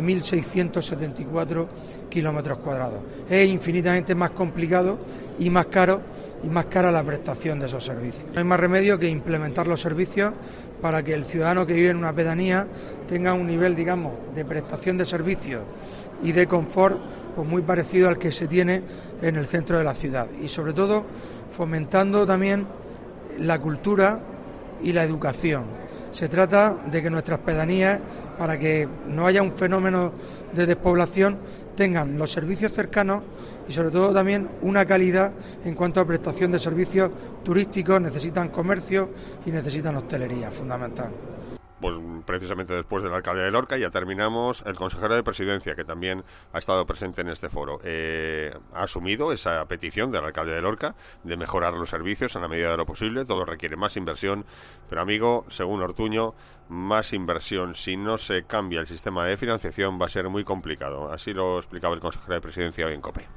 1.674 kilómetros cuadrados. Es infinitamente más complicado y más caro, y más cara la prestación de esos servicios. No hay más remedio que implementar los servicios para que el ciudadano que vive en una pedanía tenga un nivel, digamos, de prestación de servicios y de confort pues muy parecido al que se tiene en el centro de la ciudad, y sobre todo fomentando también la cultura y la educación. Se trata de que nuestras pedanías, para que no haya un fenómeno de despoblación, tengan los servicios cercanos y sobre todo también una calidad en cuanto a prestación de servicios turísticos. Necesitan comercio y necesitan hostelería, fundamental. Pues precisamente después del alcalde de Lorca ya terminamos. El consejero de Presidencia, que también ha estado presente en este foro, ha asumido esa petición del alcalde de Lorca de mejorar los servicios en la medida de lo posible. Todo requiere más inversión, pero amigo, según Ortuño, más inversión, si no se cambia el sistema de financiación, va a ser muy complicado. Así lo explicaba el consejero de Presidencia hoy en COPE.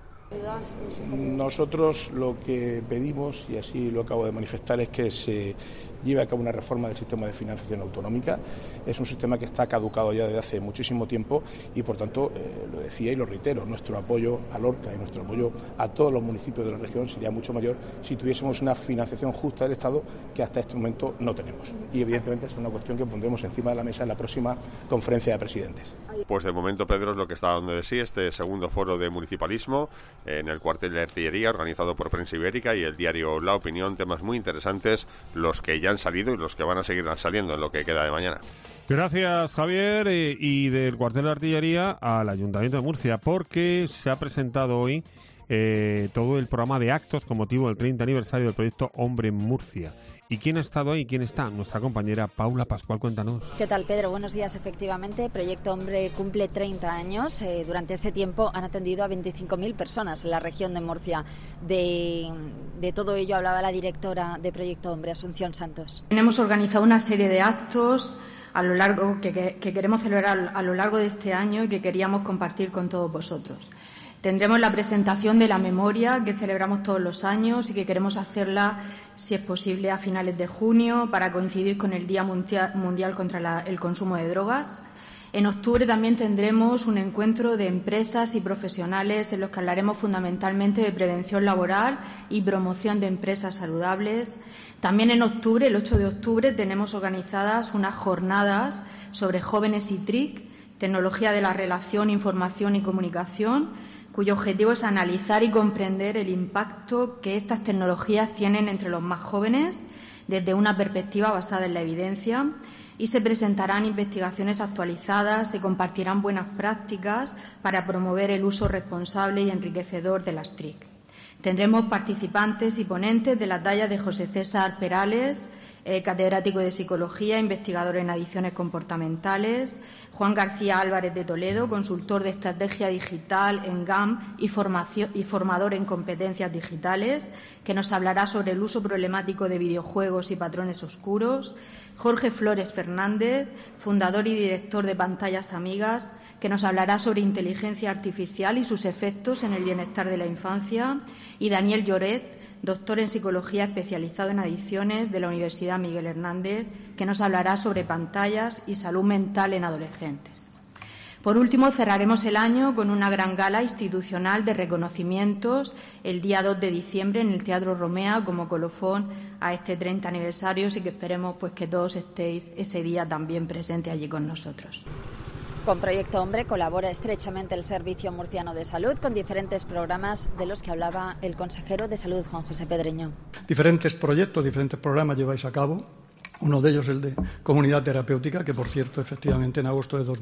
Nosotros lo que pedimos, y así lo acabo de manifestar, es que se lleve a cabo una reforma del sistema de financiación autonómica. Es un sistema que está caducado ya desde hace muchísimo tiempo y, por tanto, lo decía y lo reitero, nuestro apoyo a Lorca y nuestro apoyo a todos los municipios de la región sería mucho mayor si tuviésemos una financiación justa del Estado, que hasta este momento no tenemos. Y, evidentemente, es una cuestión que pondremos encima de la mesa en la próxima conferencia de presidentes. Pues de momento, Pedro, es lo que está dando de sí este segundo foro de municipalismo en el cuartel de artillería, organizado por Prensa Ibérica y el diario La Opinión. Temas muy interesantes, los que ya han salido y los que van a seguir saliendo en lo que queda de mañana. Gracias, Javier. Y del cuartel de artillería al Ayuntamiento de Murcia, porque se ha presentado hoy todo el programa de actos con motivo del 30 aniversario del proyecto Hombre en Murcia. ¿Y quién ha estado ahí? ¿Quién está? Nuestra compañera Paula Pascual, cuéntanos. ¿Qué tal, Pedro? Buenos días. Efectivamente, Proyecto Hombre cumple 30 años. Durante este tiempo han atendido a 25.000 personas en la región de Murcia. De todo ello hablaba la directora de Proyecto Hombre, Asunción Santos. Hemos organizado una serie de actos a lo largo que queremos celebrar a lo largo de este año y que queríamos compartir con todos vosotros. Tendremos la presentación de la memoria que celebramos todos los años y que queremos hacerla, si es posible, a finales de junio para coincidir con el Día Mundial contra el Consumo de Drogas. En octubre también tendremos un encuentro de empresas y profesionales en los que hablaremos fundamentalmente de prevención laboral y promoción de empresas saludables. También en octubre, el 8 de octubre, tenemos organizadas unas jornadas sobre jóvenes y TIC, tecnología de la relación, información y comunicación, cuyo objetivo es analizar y comprender el impacto que estas tecnologías tienen entre los más jóvenes desde una perspectiva basada en la evidencia, y se presentarán investigaciones actualizadas, se compartirán buenas prácticas para promover el uso responsable y enriquecedor de las TIC. Tendremos participantes y ponentes de la talla de José César Perales, catedrático de Psicología, investigador en adicciones comportamentales, Juan García Álvarez de Toledo, consultor de estrategia digital en GAM y formador en competencias digitales, que nos hablará sobre el uso problemático de videojuegos y patrones oscuros, Jorge Flores Fernández, fundador y director de Pantallas Amigas, que nos hablará sobre inteligencia artificial y sus efectos en el bienestar de la infancia, y Daniel Lloret, doctor en Psicología especializado en adicciones de la Universidad Miguel Hernández, que nos hablará sobre pantallas y salud mental en adolescentes. Por último, cerraremos el año con una gran gala institucional de reconocimientos el día 2 de diciembre en el Teatro Romea como colofón a este 30 aniversario, y que esperemos que todos estéis ese día también presentes allí con nosotros. Con Proyecto Hombre colabora estrechamente el Servicio Murciano de Salud con diferentes programas de los que hablaba el consejero de Salud, Juan José Pedreño. Diferentes proyectos, diferentes programas lleváis a cabo. Uno de ellos el de comunidad terapéutica, que por cierto, efectivamente, en agosto de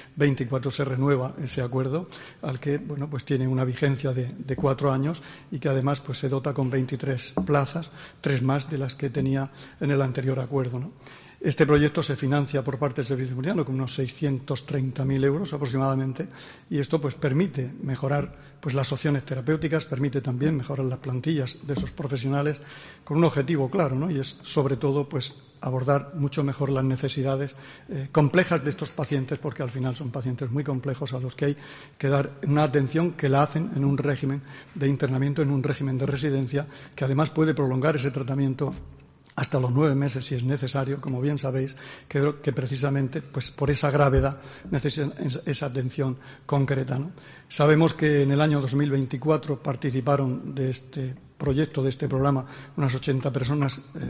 2024 se renueva ese acuerdo, al que pues tiene una vigencia de 4 años y que además se dota con 23 plazas, 3 más de las que tenía en el anterior acuerdo, ¿no? Este proyecto se financia por parte del Servicio Murciano con unos 630.000 euros aproximadamente, y esto permite mejorar las opciones terapéuticas, permite también mejorar las plantillas de esos profesionales con un objetivo claro, ¿no? Y es sobre todo abordar mucho mejor las necesidades complejas de estos pacientes, porque al final son pacientes muy complejos a los que hay que dar una atención que la hacen en un régimen de internamiento, en un régimen de residencia, que además puede prolongar ese tratamiento hasta los 9 meses si es necesario, como bien sabéis, que precisamente por esa gravedad necesitan esa atención concreta, ¿no? Sabemos que en el año 2024 participaron de este proyecto, de este programa, unas 80 personas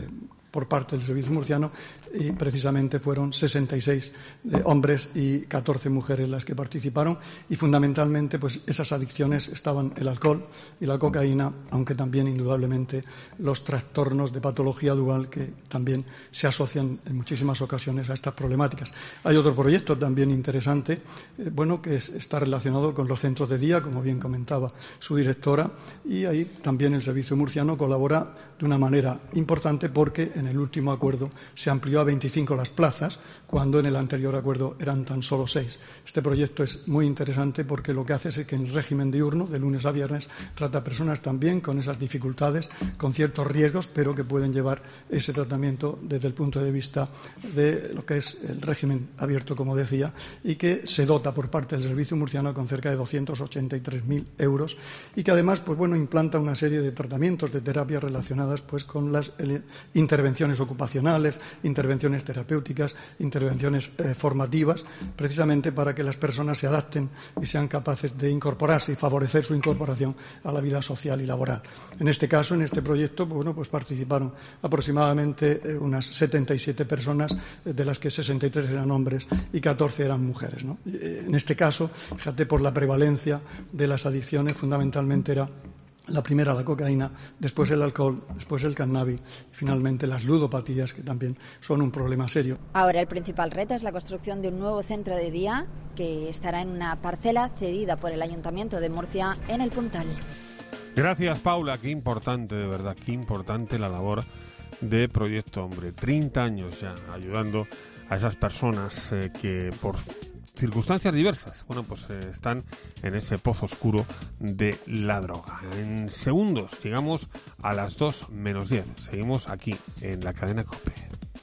por parte del Servicio Murciano, y precisamente fueron 66 hombres y 14 mujeres las que participaron, y fundamentalmente pues esas adicciones estaban el alcohol y la cocaína, aunque también indudablemente los trastornos de patología dual que también se asocian en muchísimas ocasiones a estas problemáticas. Hay otro proyecto también interesante, que está relacionado con los centros de día, como bien comentaba su directora, y ahí también el Servicio Murciano colabora de una manera importante porque en el último acuerdo se amplió a 25 las plazas, cuando en el anterior acuerdo eran tan solo 6. Este proyecto es muy interesante porque lo que hace es que en régimen diurno, de lunes a viernes, trata a personas también con esas dificultades, con ciertos riesgos, pero que pueden llevar ese tratamiento desde el punto de vista de lo que es el régimen abierto, como decía, y que se dota por parte del Servicio Murciano con cerca de 283.000 euros, y que además implanta una serie de tratamientos, de terapias relacionadas con las intervenciones ocupacionales, intervenciones terapéuticas, intervenciones formativas, precisamente para que las personas se adapten y sean capaces de incorporarse y favorecer su incorporación a la vida social y laboral. En este caso, en este proyecto, participaron aproximadamente unas 77 personas, de las que 63 eran hombres y 14 eran mujeres, ¿no? En este caso, fíjate, por la prevalencia de las adicciones, fundamentalmente era la primera la cocaína, después el alcohol, después el cannabis y finalmente las ludopatías, que también son un problema serio. Ahora el principal reto es la construcción de un nuevo centro de día que estará en una parcela cedida por el Ayuntamiento de Murcia en el Puntal. Gracias, Paula. Qué importante, de verdad, qué importante la labor de Proyecto Hombre. 30 años ya ayudando a esas personas que por circunstancias diversas, están en ese pozo oscuro de la droga. En segundos llegamos a las 2 menos 10. Seguimos aquí en la cadena COPE.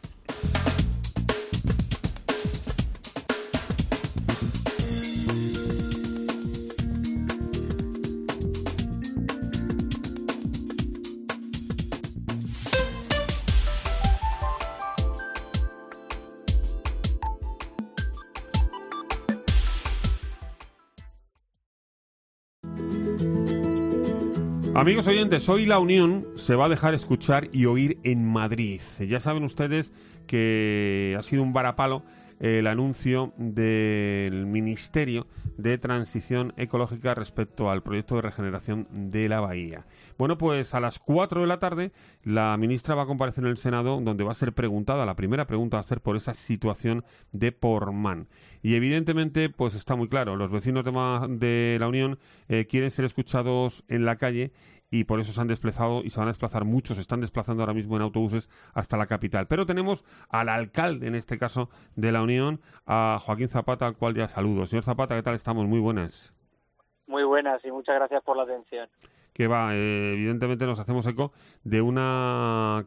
Amigos oyentes, hoy la Unión se va a dejar escuchar y oír en Madrid. Ya saben ustedes que ha sido un varapalo el anuncio del Ministerio de Transición Ecológica respecto al proyecto de regeneración de la bahía. Bueno, pues a las 4 de la tarde la ministra va a comparecer en el Senado, donde va a ser preguntada, la primera pregunta va a ser por esa situación de Portmán. Y evidentemente, pues está muy claro, los vecinos de la Unión quieren ser escuchados en la calle, y por eso se han desplazado y se van a desplazar muchos, se están desplazando ahora mismo en autobuses hasta la capital. Pero tenemos al alcalde, en este caso, de la Unión, a Joaquín Zapata, al cual ya saludo. Señor Zapata, ¿qué tal estamos? Muy buenas. Muy buenas y muchas gracias por la atención. Que va, evidentemente nos hacemos eco de una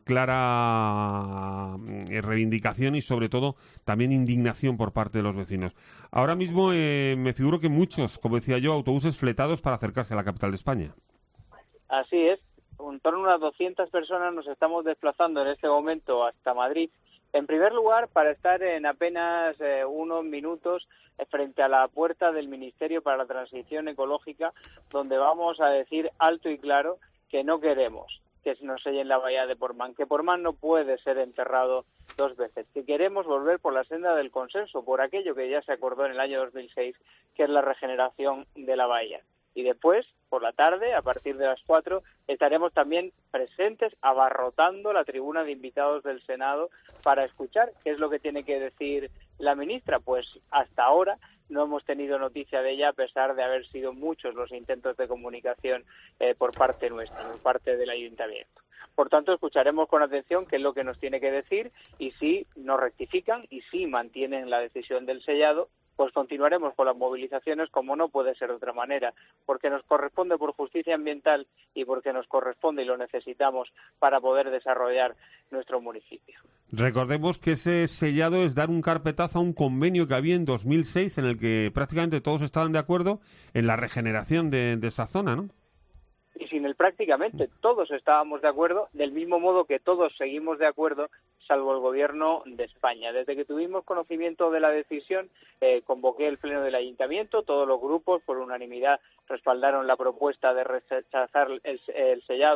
clara reivindicación y sobre todo también indignación por parte de los vecinos. Ahora mismo me figuro que muchos, como decía yo, autobuses fletados para acercarse a la capital de España. Así es, en torno a unas 200 personas nos estamos desplazando en este momento hasta Madrid. En primer lugar, para estar en apenas unos minutos frente a la puerta del Ministerio para la Transición Ecológica, donde vamos a decir alto y claro que no queremos que se nos selle en la bahía de Portmán, que Portmán no puede ser enterrado 2 veces, que queremos volver por la senda del consenso, por aquello que ya se acordó en el año 2006, que es la regeneración de la bahía. Y después, por la tarde, a partir de las 4, estaremos también presentes abarrotando la tribuna de invitados del Senado para escuchar qué es lo que tiene que decir la ministra. Pues hasta ahora no hemos tenido noticia de ella, a pesar de haber sido muchos los intentos de comunicación por parte nuestra, por parte del Ayuntamiento. Por tanto, escucharemos con atención qué es lo que nos tiene que decir y si nos rectifican y si mantienen la decisión del sellado, pues continuaremos con las movilizaciones como no puede ser de otra manera, porque nos corresponde por justicia ambiental y porque nos corresponde y lo necesitamos para poder desarrollar nuestro municipio. Recordemos que ese sellado es dar un carpetazo a un convenio que había en 2006 en el que prácticamente todos estaban de acuerdo en la regeneración de esa zona, ¿no? Y sin él prácticamente todos estábamos de acuerdo, del mismo modo que todos seguimos de acuerdo, salvo el Gobierno de España. Desde que tuvimos conocimiento de la decisión, convoqué el Pleno del Ayuntamiento, todos los grupos por unanimidad respaldaron la propuesta de rechazar el sellado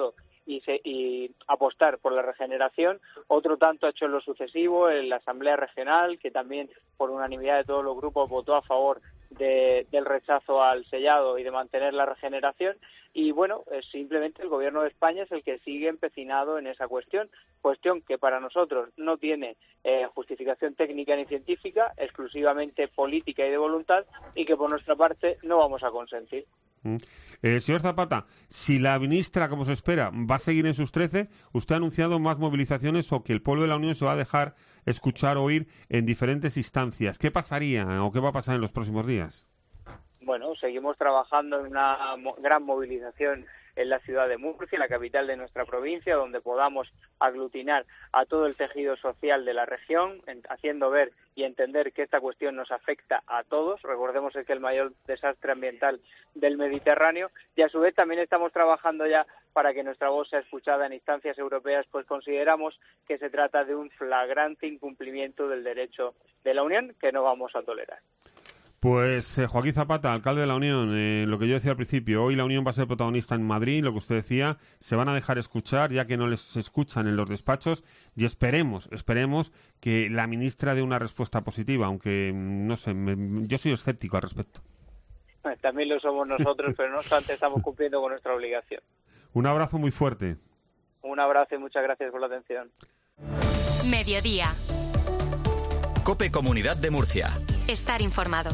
y apostar por la regeneración. Otro tanto ha hecho en lo sucesivo en la Asamblea Regional, que también por unanimidad de todos los grupos votó a favor del rechazo al sellado y de mantener la regeneración. Y bueno, simplemente el Gobierno de España es el que sigue empecinado en esa cuestión que para nosotros no tiene justificación técnica ni científica, exclusivamente política y de voluntad, y que por nuestra parte no vamos a consentir. Señor Zapata, si la ministra, como se espera, va a seguir en sus 13, usted ha anunciado más movilizaciones o que el pueblo de la Unión se va a dejar escuchar, oír en diferentes instancias. ¿Qué pasaría o qué va a pasar en los próximos días? Bueno, seguimos trabajando en una gran movilización en la ciudad de Murcia, la capital de nuestra provincia, donde podamos aglutinar a todo el tejido social de la región, haciendo ver y entender que esta cuestión nos afecta a todos. Recordemos que es el mayor desastre ambiental del Mediterráneo, y a su vez también estamos trabajando ya para que nuestra voz sea escuchada en instancias europeas, pues consideramos que se trata de un flagrante incumplimiento del derecho de la Unión que no vamos a tolerar. Pues Joaquín Zapata, alcalde de la Unión, lo que yo decía al principio, hoy la Unión va a ser protagonista en Madrid, lo que usted decía, se van a dejar escuchar ya que no les escuchan en los despachos, y esperemos que la ministra dé una respuesta positiva, aunque no sé, yo soy escéptico al respecto. También lo somos nosotros, pero no obstante estamos cumpliendo con nuestra obligación. Un abrazo muy fuerte. Un abrazo y muchas gracias por la atención. Mediodía. COPE Comunidad de Murcia. Estar informado.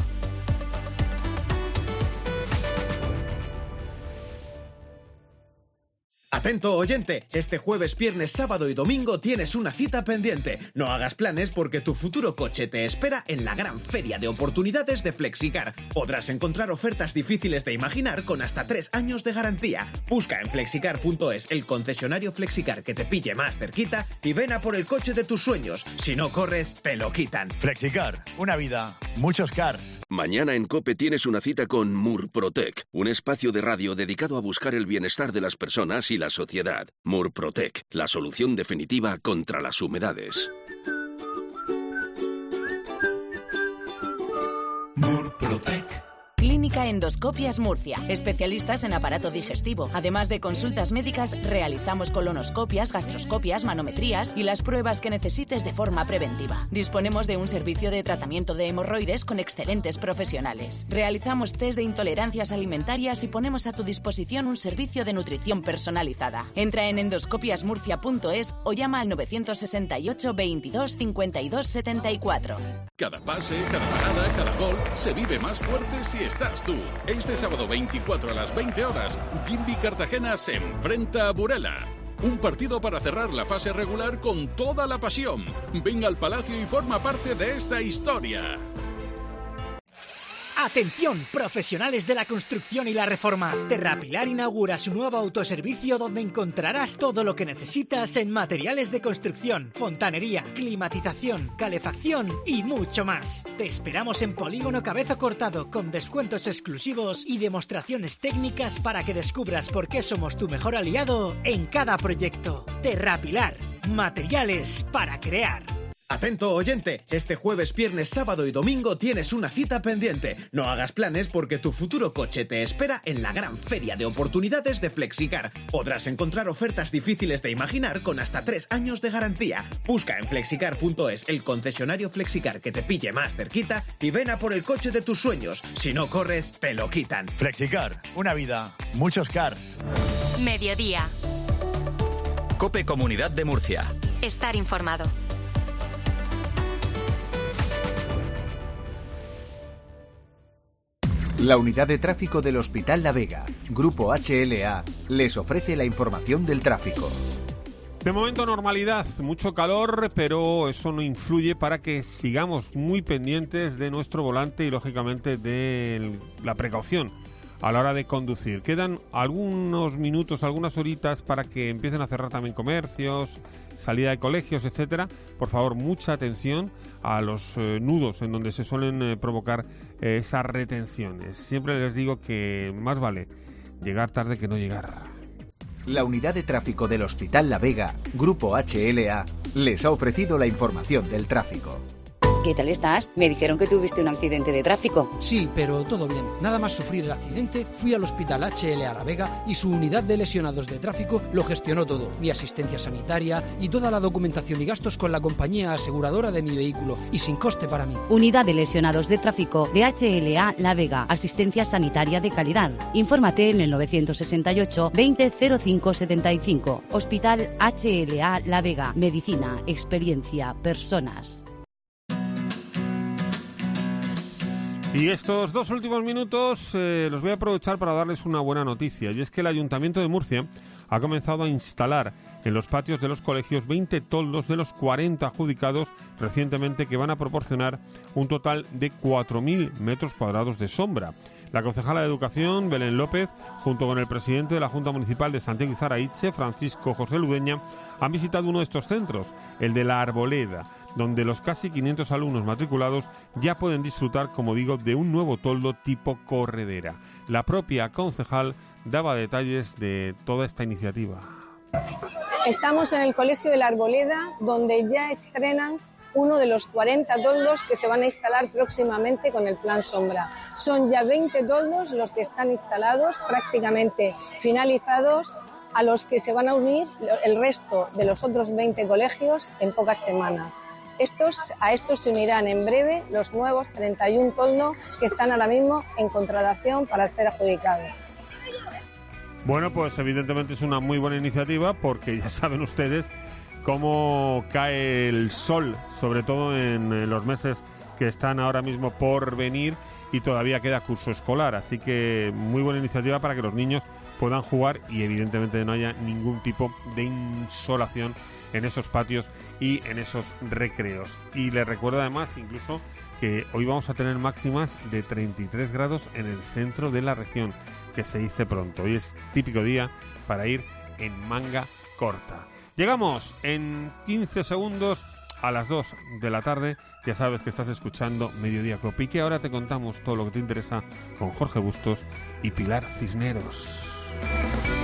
Atento oyente, este jueves, viernes, sábado y domingo tienes una cita pendiente. No hagas planes porque tu futuro coche te espera en la gran feria de oportunidades de Flexicar. Podrás encontrar ofertas difíciles de imaginar con hasta 3 años de garantía. Busca en flexicar.es el concesionario Flexicar que te pille más cerquita y ven a por el coche de tus sueños. Si no corres, te lo quitan. Flexicar, una vida, muchos cars. Mañana en COPE tienes una cita con Murprotec, un espacio de radio dedicado a buscar el bienestar de las personas y la sociedad. Murprotec, la solución definitiva contra las humedades. Murprotec. Clínica Endoscopias Murcia. Especialistas en aparato digestivo. Además de consultas médicas, realizamos colonoscopias, gastroscopias, manometrías y las pruebas que necesites de forma preventiva. Disponemos de un servicio de tratamiento de hemorroides con excelentes profesionales. Realizamos test de intolerancias alimentarias y ponemos a tu disposición un servicio de nutrición personalizada. Entra en endoscopiasmurcia.es o llama al 968 22 52 74. Cada pase, cada parada, cada gol se vive más fuerte si estás tú. Este sábado 24 a las 20 horas, Jimby Cartagena se enfrenta a Burela. Un partido para cerrar la fase regular con toda la pasión. Ven al Palacio y forma parte de esta historia. Atención, profesionales de la construcción y la reforma. Terrapilar inaugura su nuevo autoservicio donde encontrarás todo lo que necesitas en materiales de construcción, fontanería, climatización, calefacción y mucho más. Te esperamos en Polígono Cabezo Cortado con descuentos exclusivos y demostraciones técnicas para que descubras por qué somos tu mejor aliado en cada proyecto. Terrapilar, materiales para crear. Atento oyente, este jueves, viernes, sábado y domingo tienes una cita pendiente. No hagas planes porque tu futuro coche te espera en la gran feria de oportunidades de Flexicar. Podrás encontrar ofertas difíciles de imaginar con hasta 3 años de garantía. Busca en flexicar.es el concesionario Flexicar que te pille más cerquita y ven a por el coche de tus sueños. Si no corres, te lo quitan. Flexicar, una vida, muchos cars. Mediodía. COPE Comunidad de Murcia. Estar informado. La unidad de tráfico del Hospital La Vega, Grupo HLA, les ofrece la información del tráfico. De momento normalidad, mucho calor, pero eso no influye para que sigamos muy pendientes de nuestro volante y lógicamente de la precaución a la hora de conducir. Quedan algunos minutos, algunas horitas para que empiecen a cerrar también comercios, salida de colegios, etcétera. Por favor, mucha atención a los nudos en donde se suelen provocar esas retenciones. Siempre les digo que más vale llegar tarde que no llegar. La unidad de tráfico del Hospital La Vega, Grupo HLA, les ha ofrecido la información del tráfico. ¿Qué tal estás? Me dijeron que tuviste un accidente de tráfico. Sí, pero todo bien. Nada más sufrir el accidente, fui al Hospital HLA La Vega y su unidad de lesionados de tráfico lo gestionó todo. Mi asistencia sanitaria y toda la documentación y gastos con la compañía aseguradora de mi vehículo y sin coste para mí. Unidad de lesionados de tráfico de HLA La Vega. Asistencia sanitaria de calidad. Infórmate en el 968 20 05 75. Hospital HLA La Vega. Medicina, experiencia, personas. Y estos 2 últimos minutos los voy a aprovechar para darles una buena noticia, y es que el Ayuntamiento de Murcia ha comenzado a instalar en los patios de los colegios 20 toldos de los 40 adjudicados recientemente, que van a proporcionar un total de 4.000 metros cuadrados de sombra. La concejala de Educación, Belén López, junto con el presidente de la Junta Municipal de Santiago y Zaraitze, Francisco José Ludeña, han visitado uno de estos centros, el de La Arboleda, donde los casi 500 alumnos matriculados ya pueden disfrutar, como digo, de un nuevo toldo tipo corredera. La propia concejal daba detalles de toda esta iniciativa. Estamos en el Colegio de La Arboleda, donde ya estrenan uno de los 40 toldos que se van a instalar próximamente con el Plan Sombra. Son ya 20 toldos los que están instalados, prácticamente finalizados, a los que se van a unir el resto de los otros 20 colegios en pocas semanas. A estos se unirán en breve los nuevos 31 toldos que están ahora mismo en contratación para ser adjudicados. Bueno, pues evidentemente es una muy buena iniciativa, porque ya saben ustedes cómo cae el sol, sobre todo en los meses que están ahora mismo por venir, y todavía queda curso escolar, así que muy buena iniciativa para que los niños puedan jugar y evidentemente no haya ningún tipo de insolación en esos patios y en esos recreos. Y les recuerdo además incluso que hoy vamos a tener máximas de 33 grados en el centro de la región, que se dice pronto. Hoy es típico día para ir en manga corta. Llegamos en 15 segundos a las 2 de la tarde. Ya sabes que estás escuchando Mediodía Cope, y que ahora te contamos todo lo que te interesa con Jorge Bustos y Pilar Cisneros.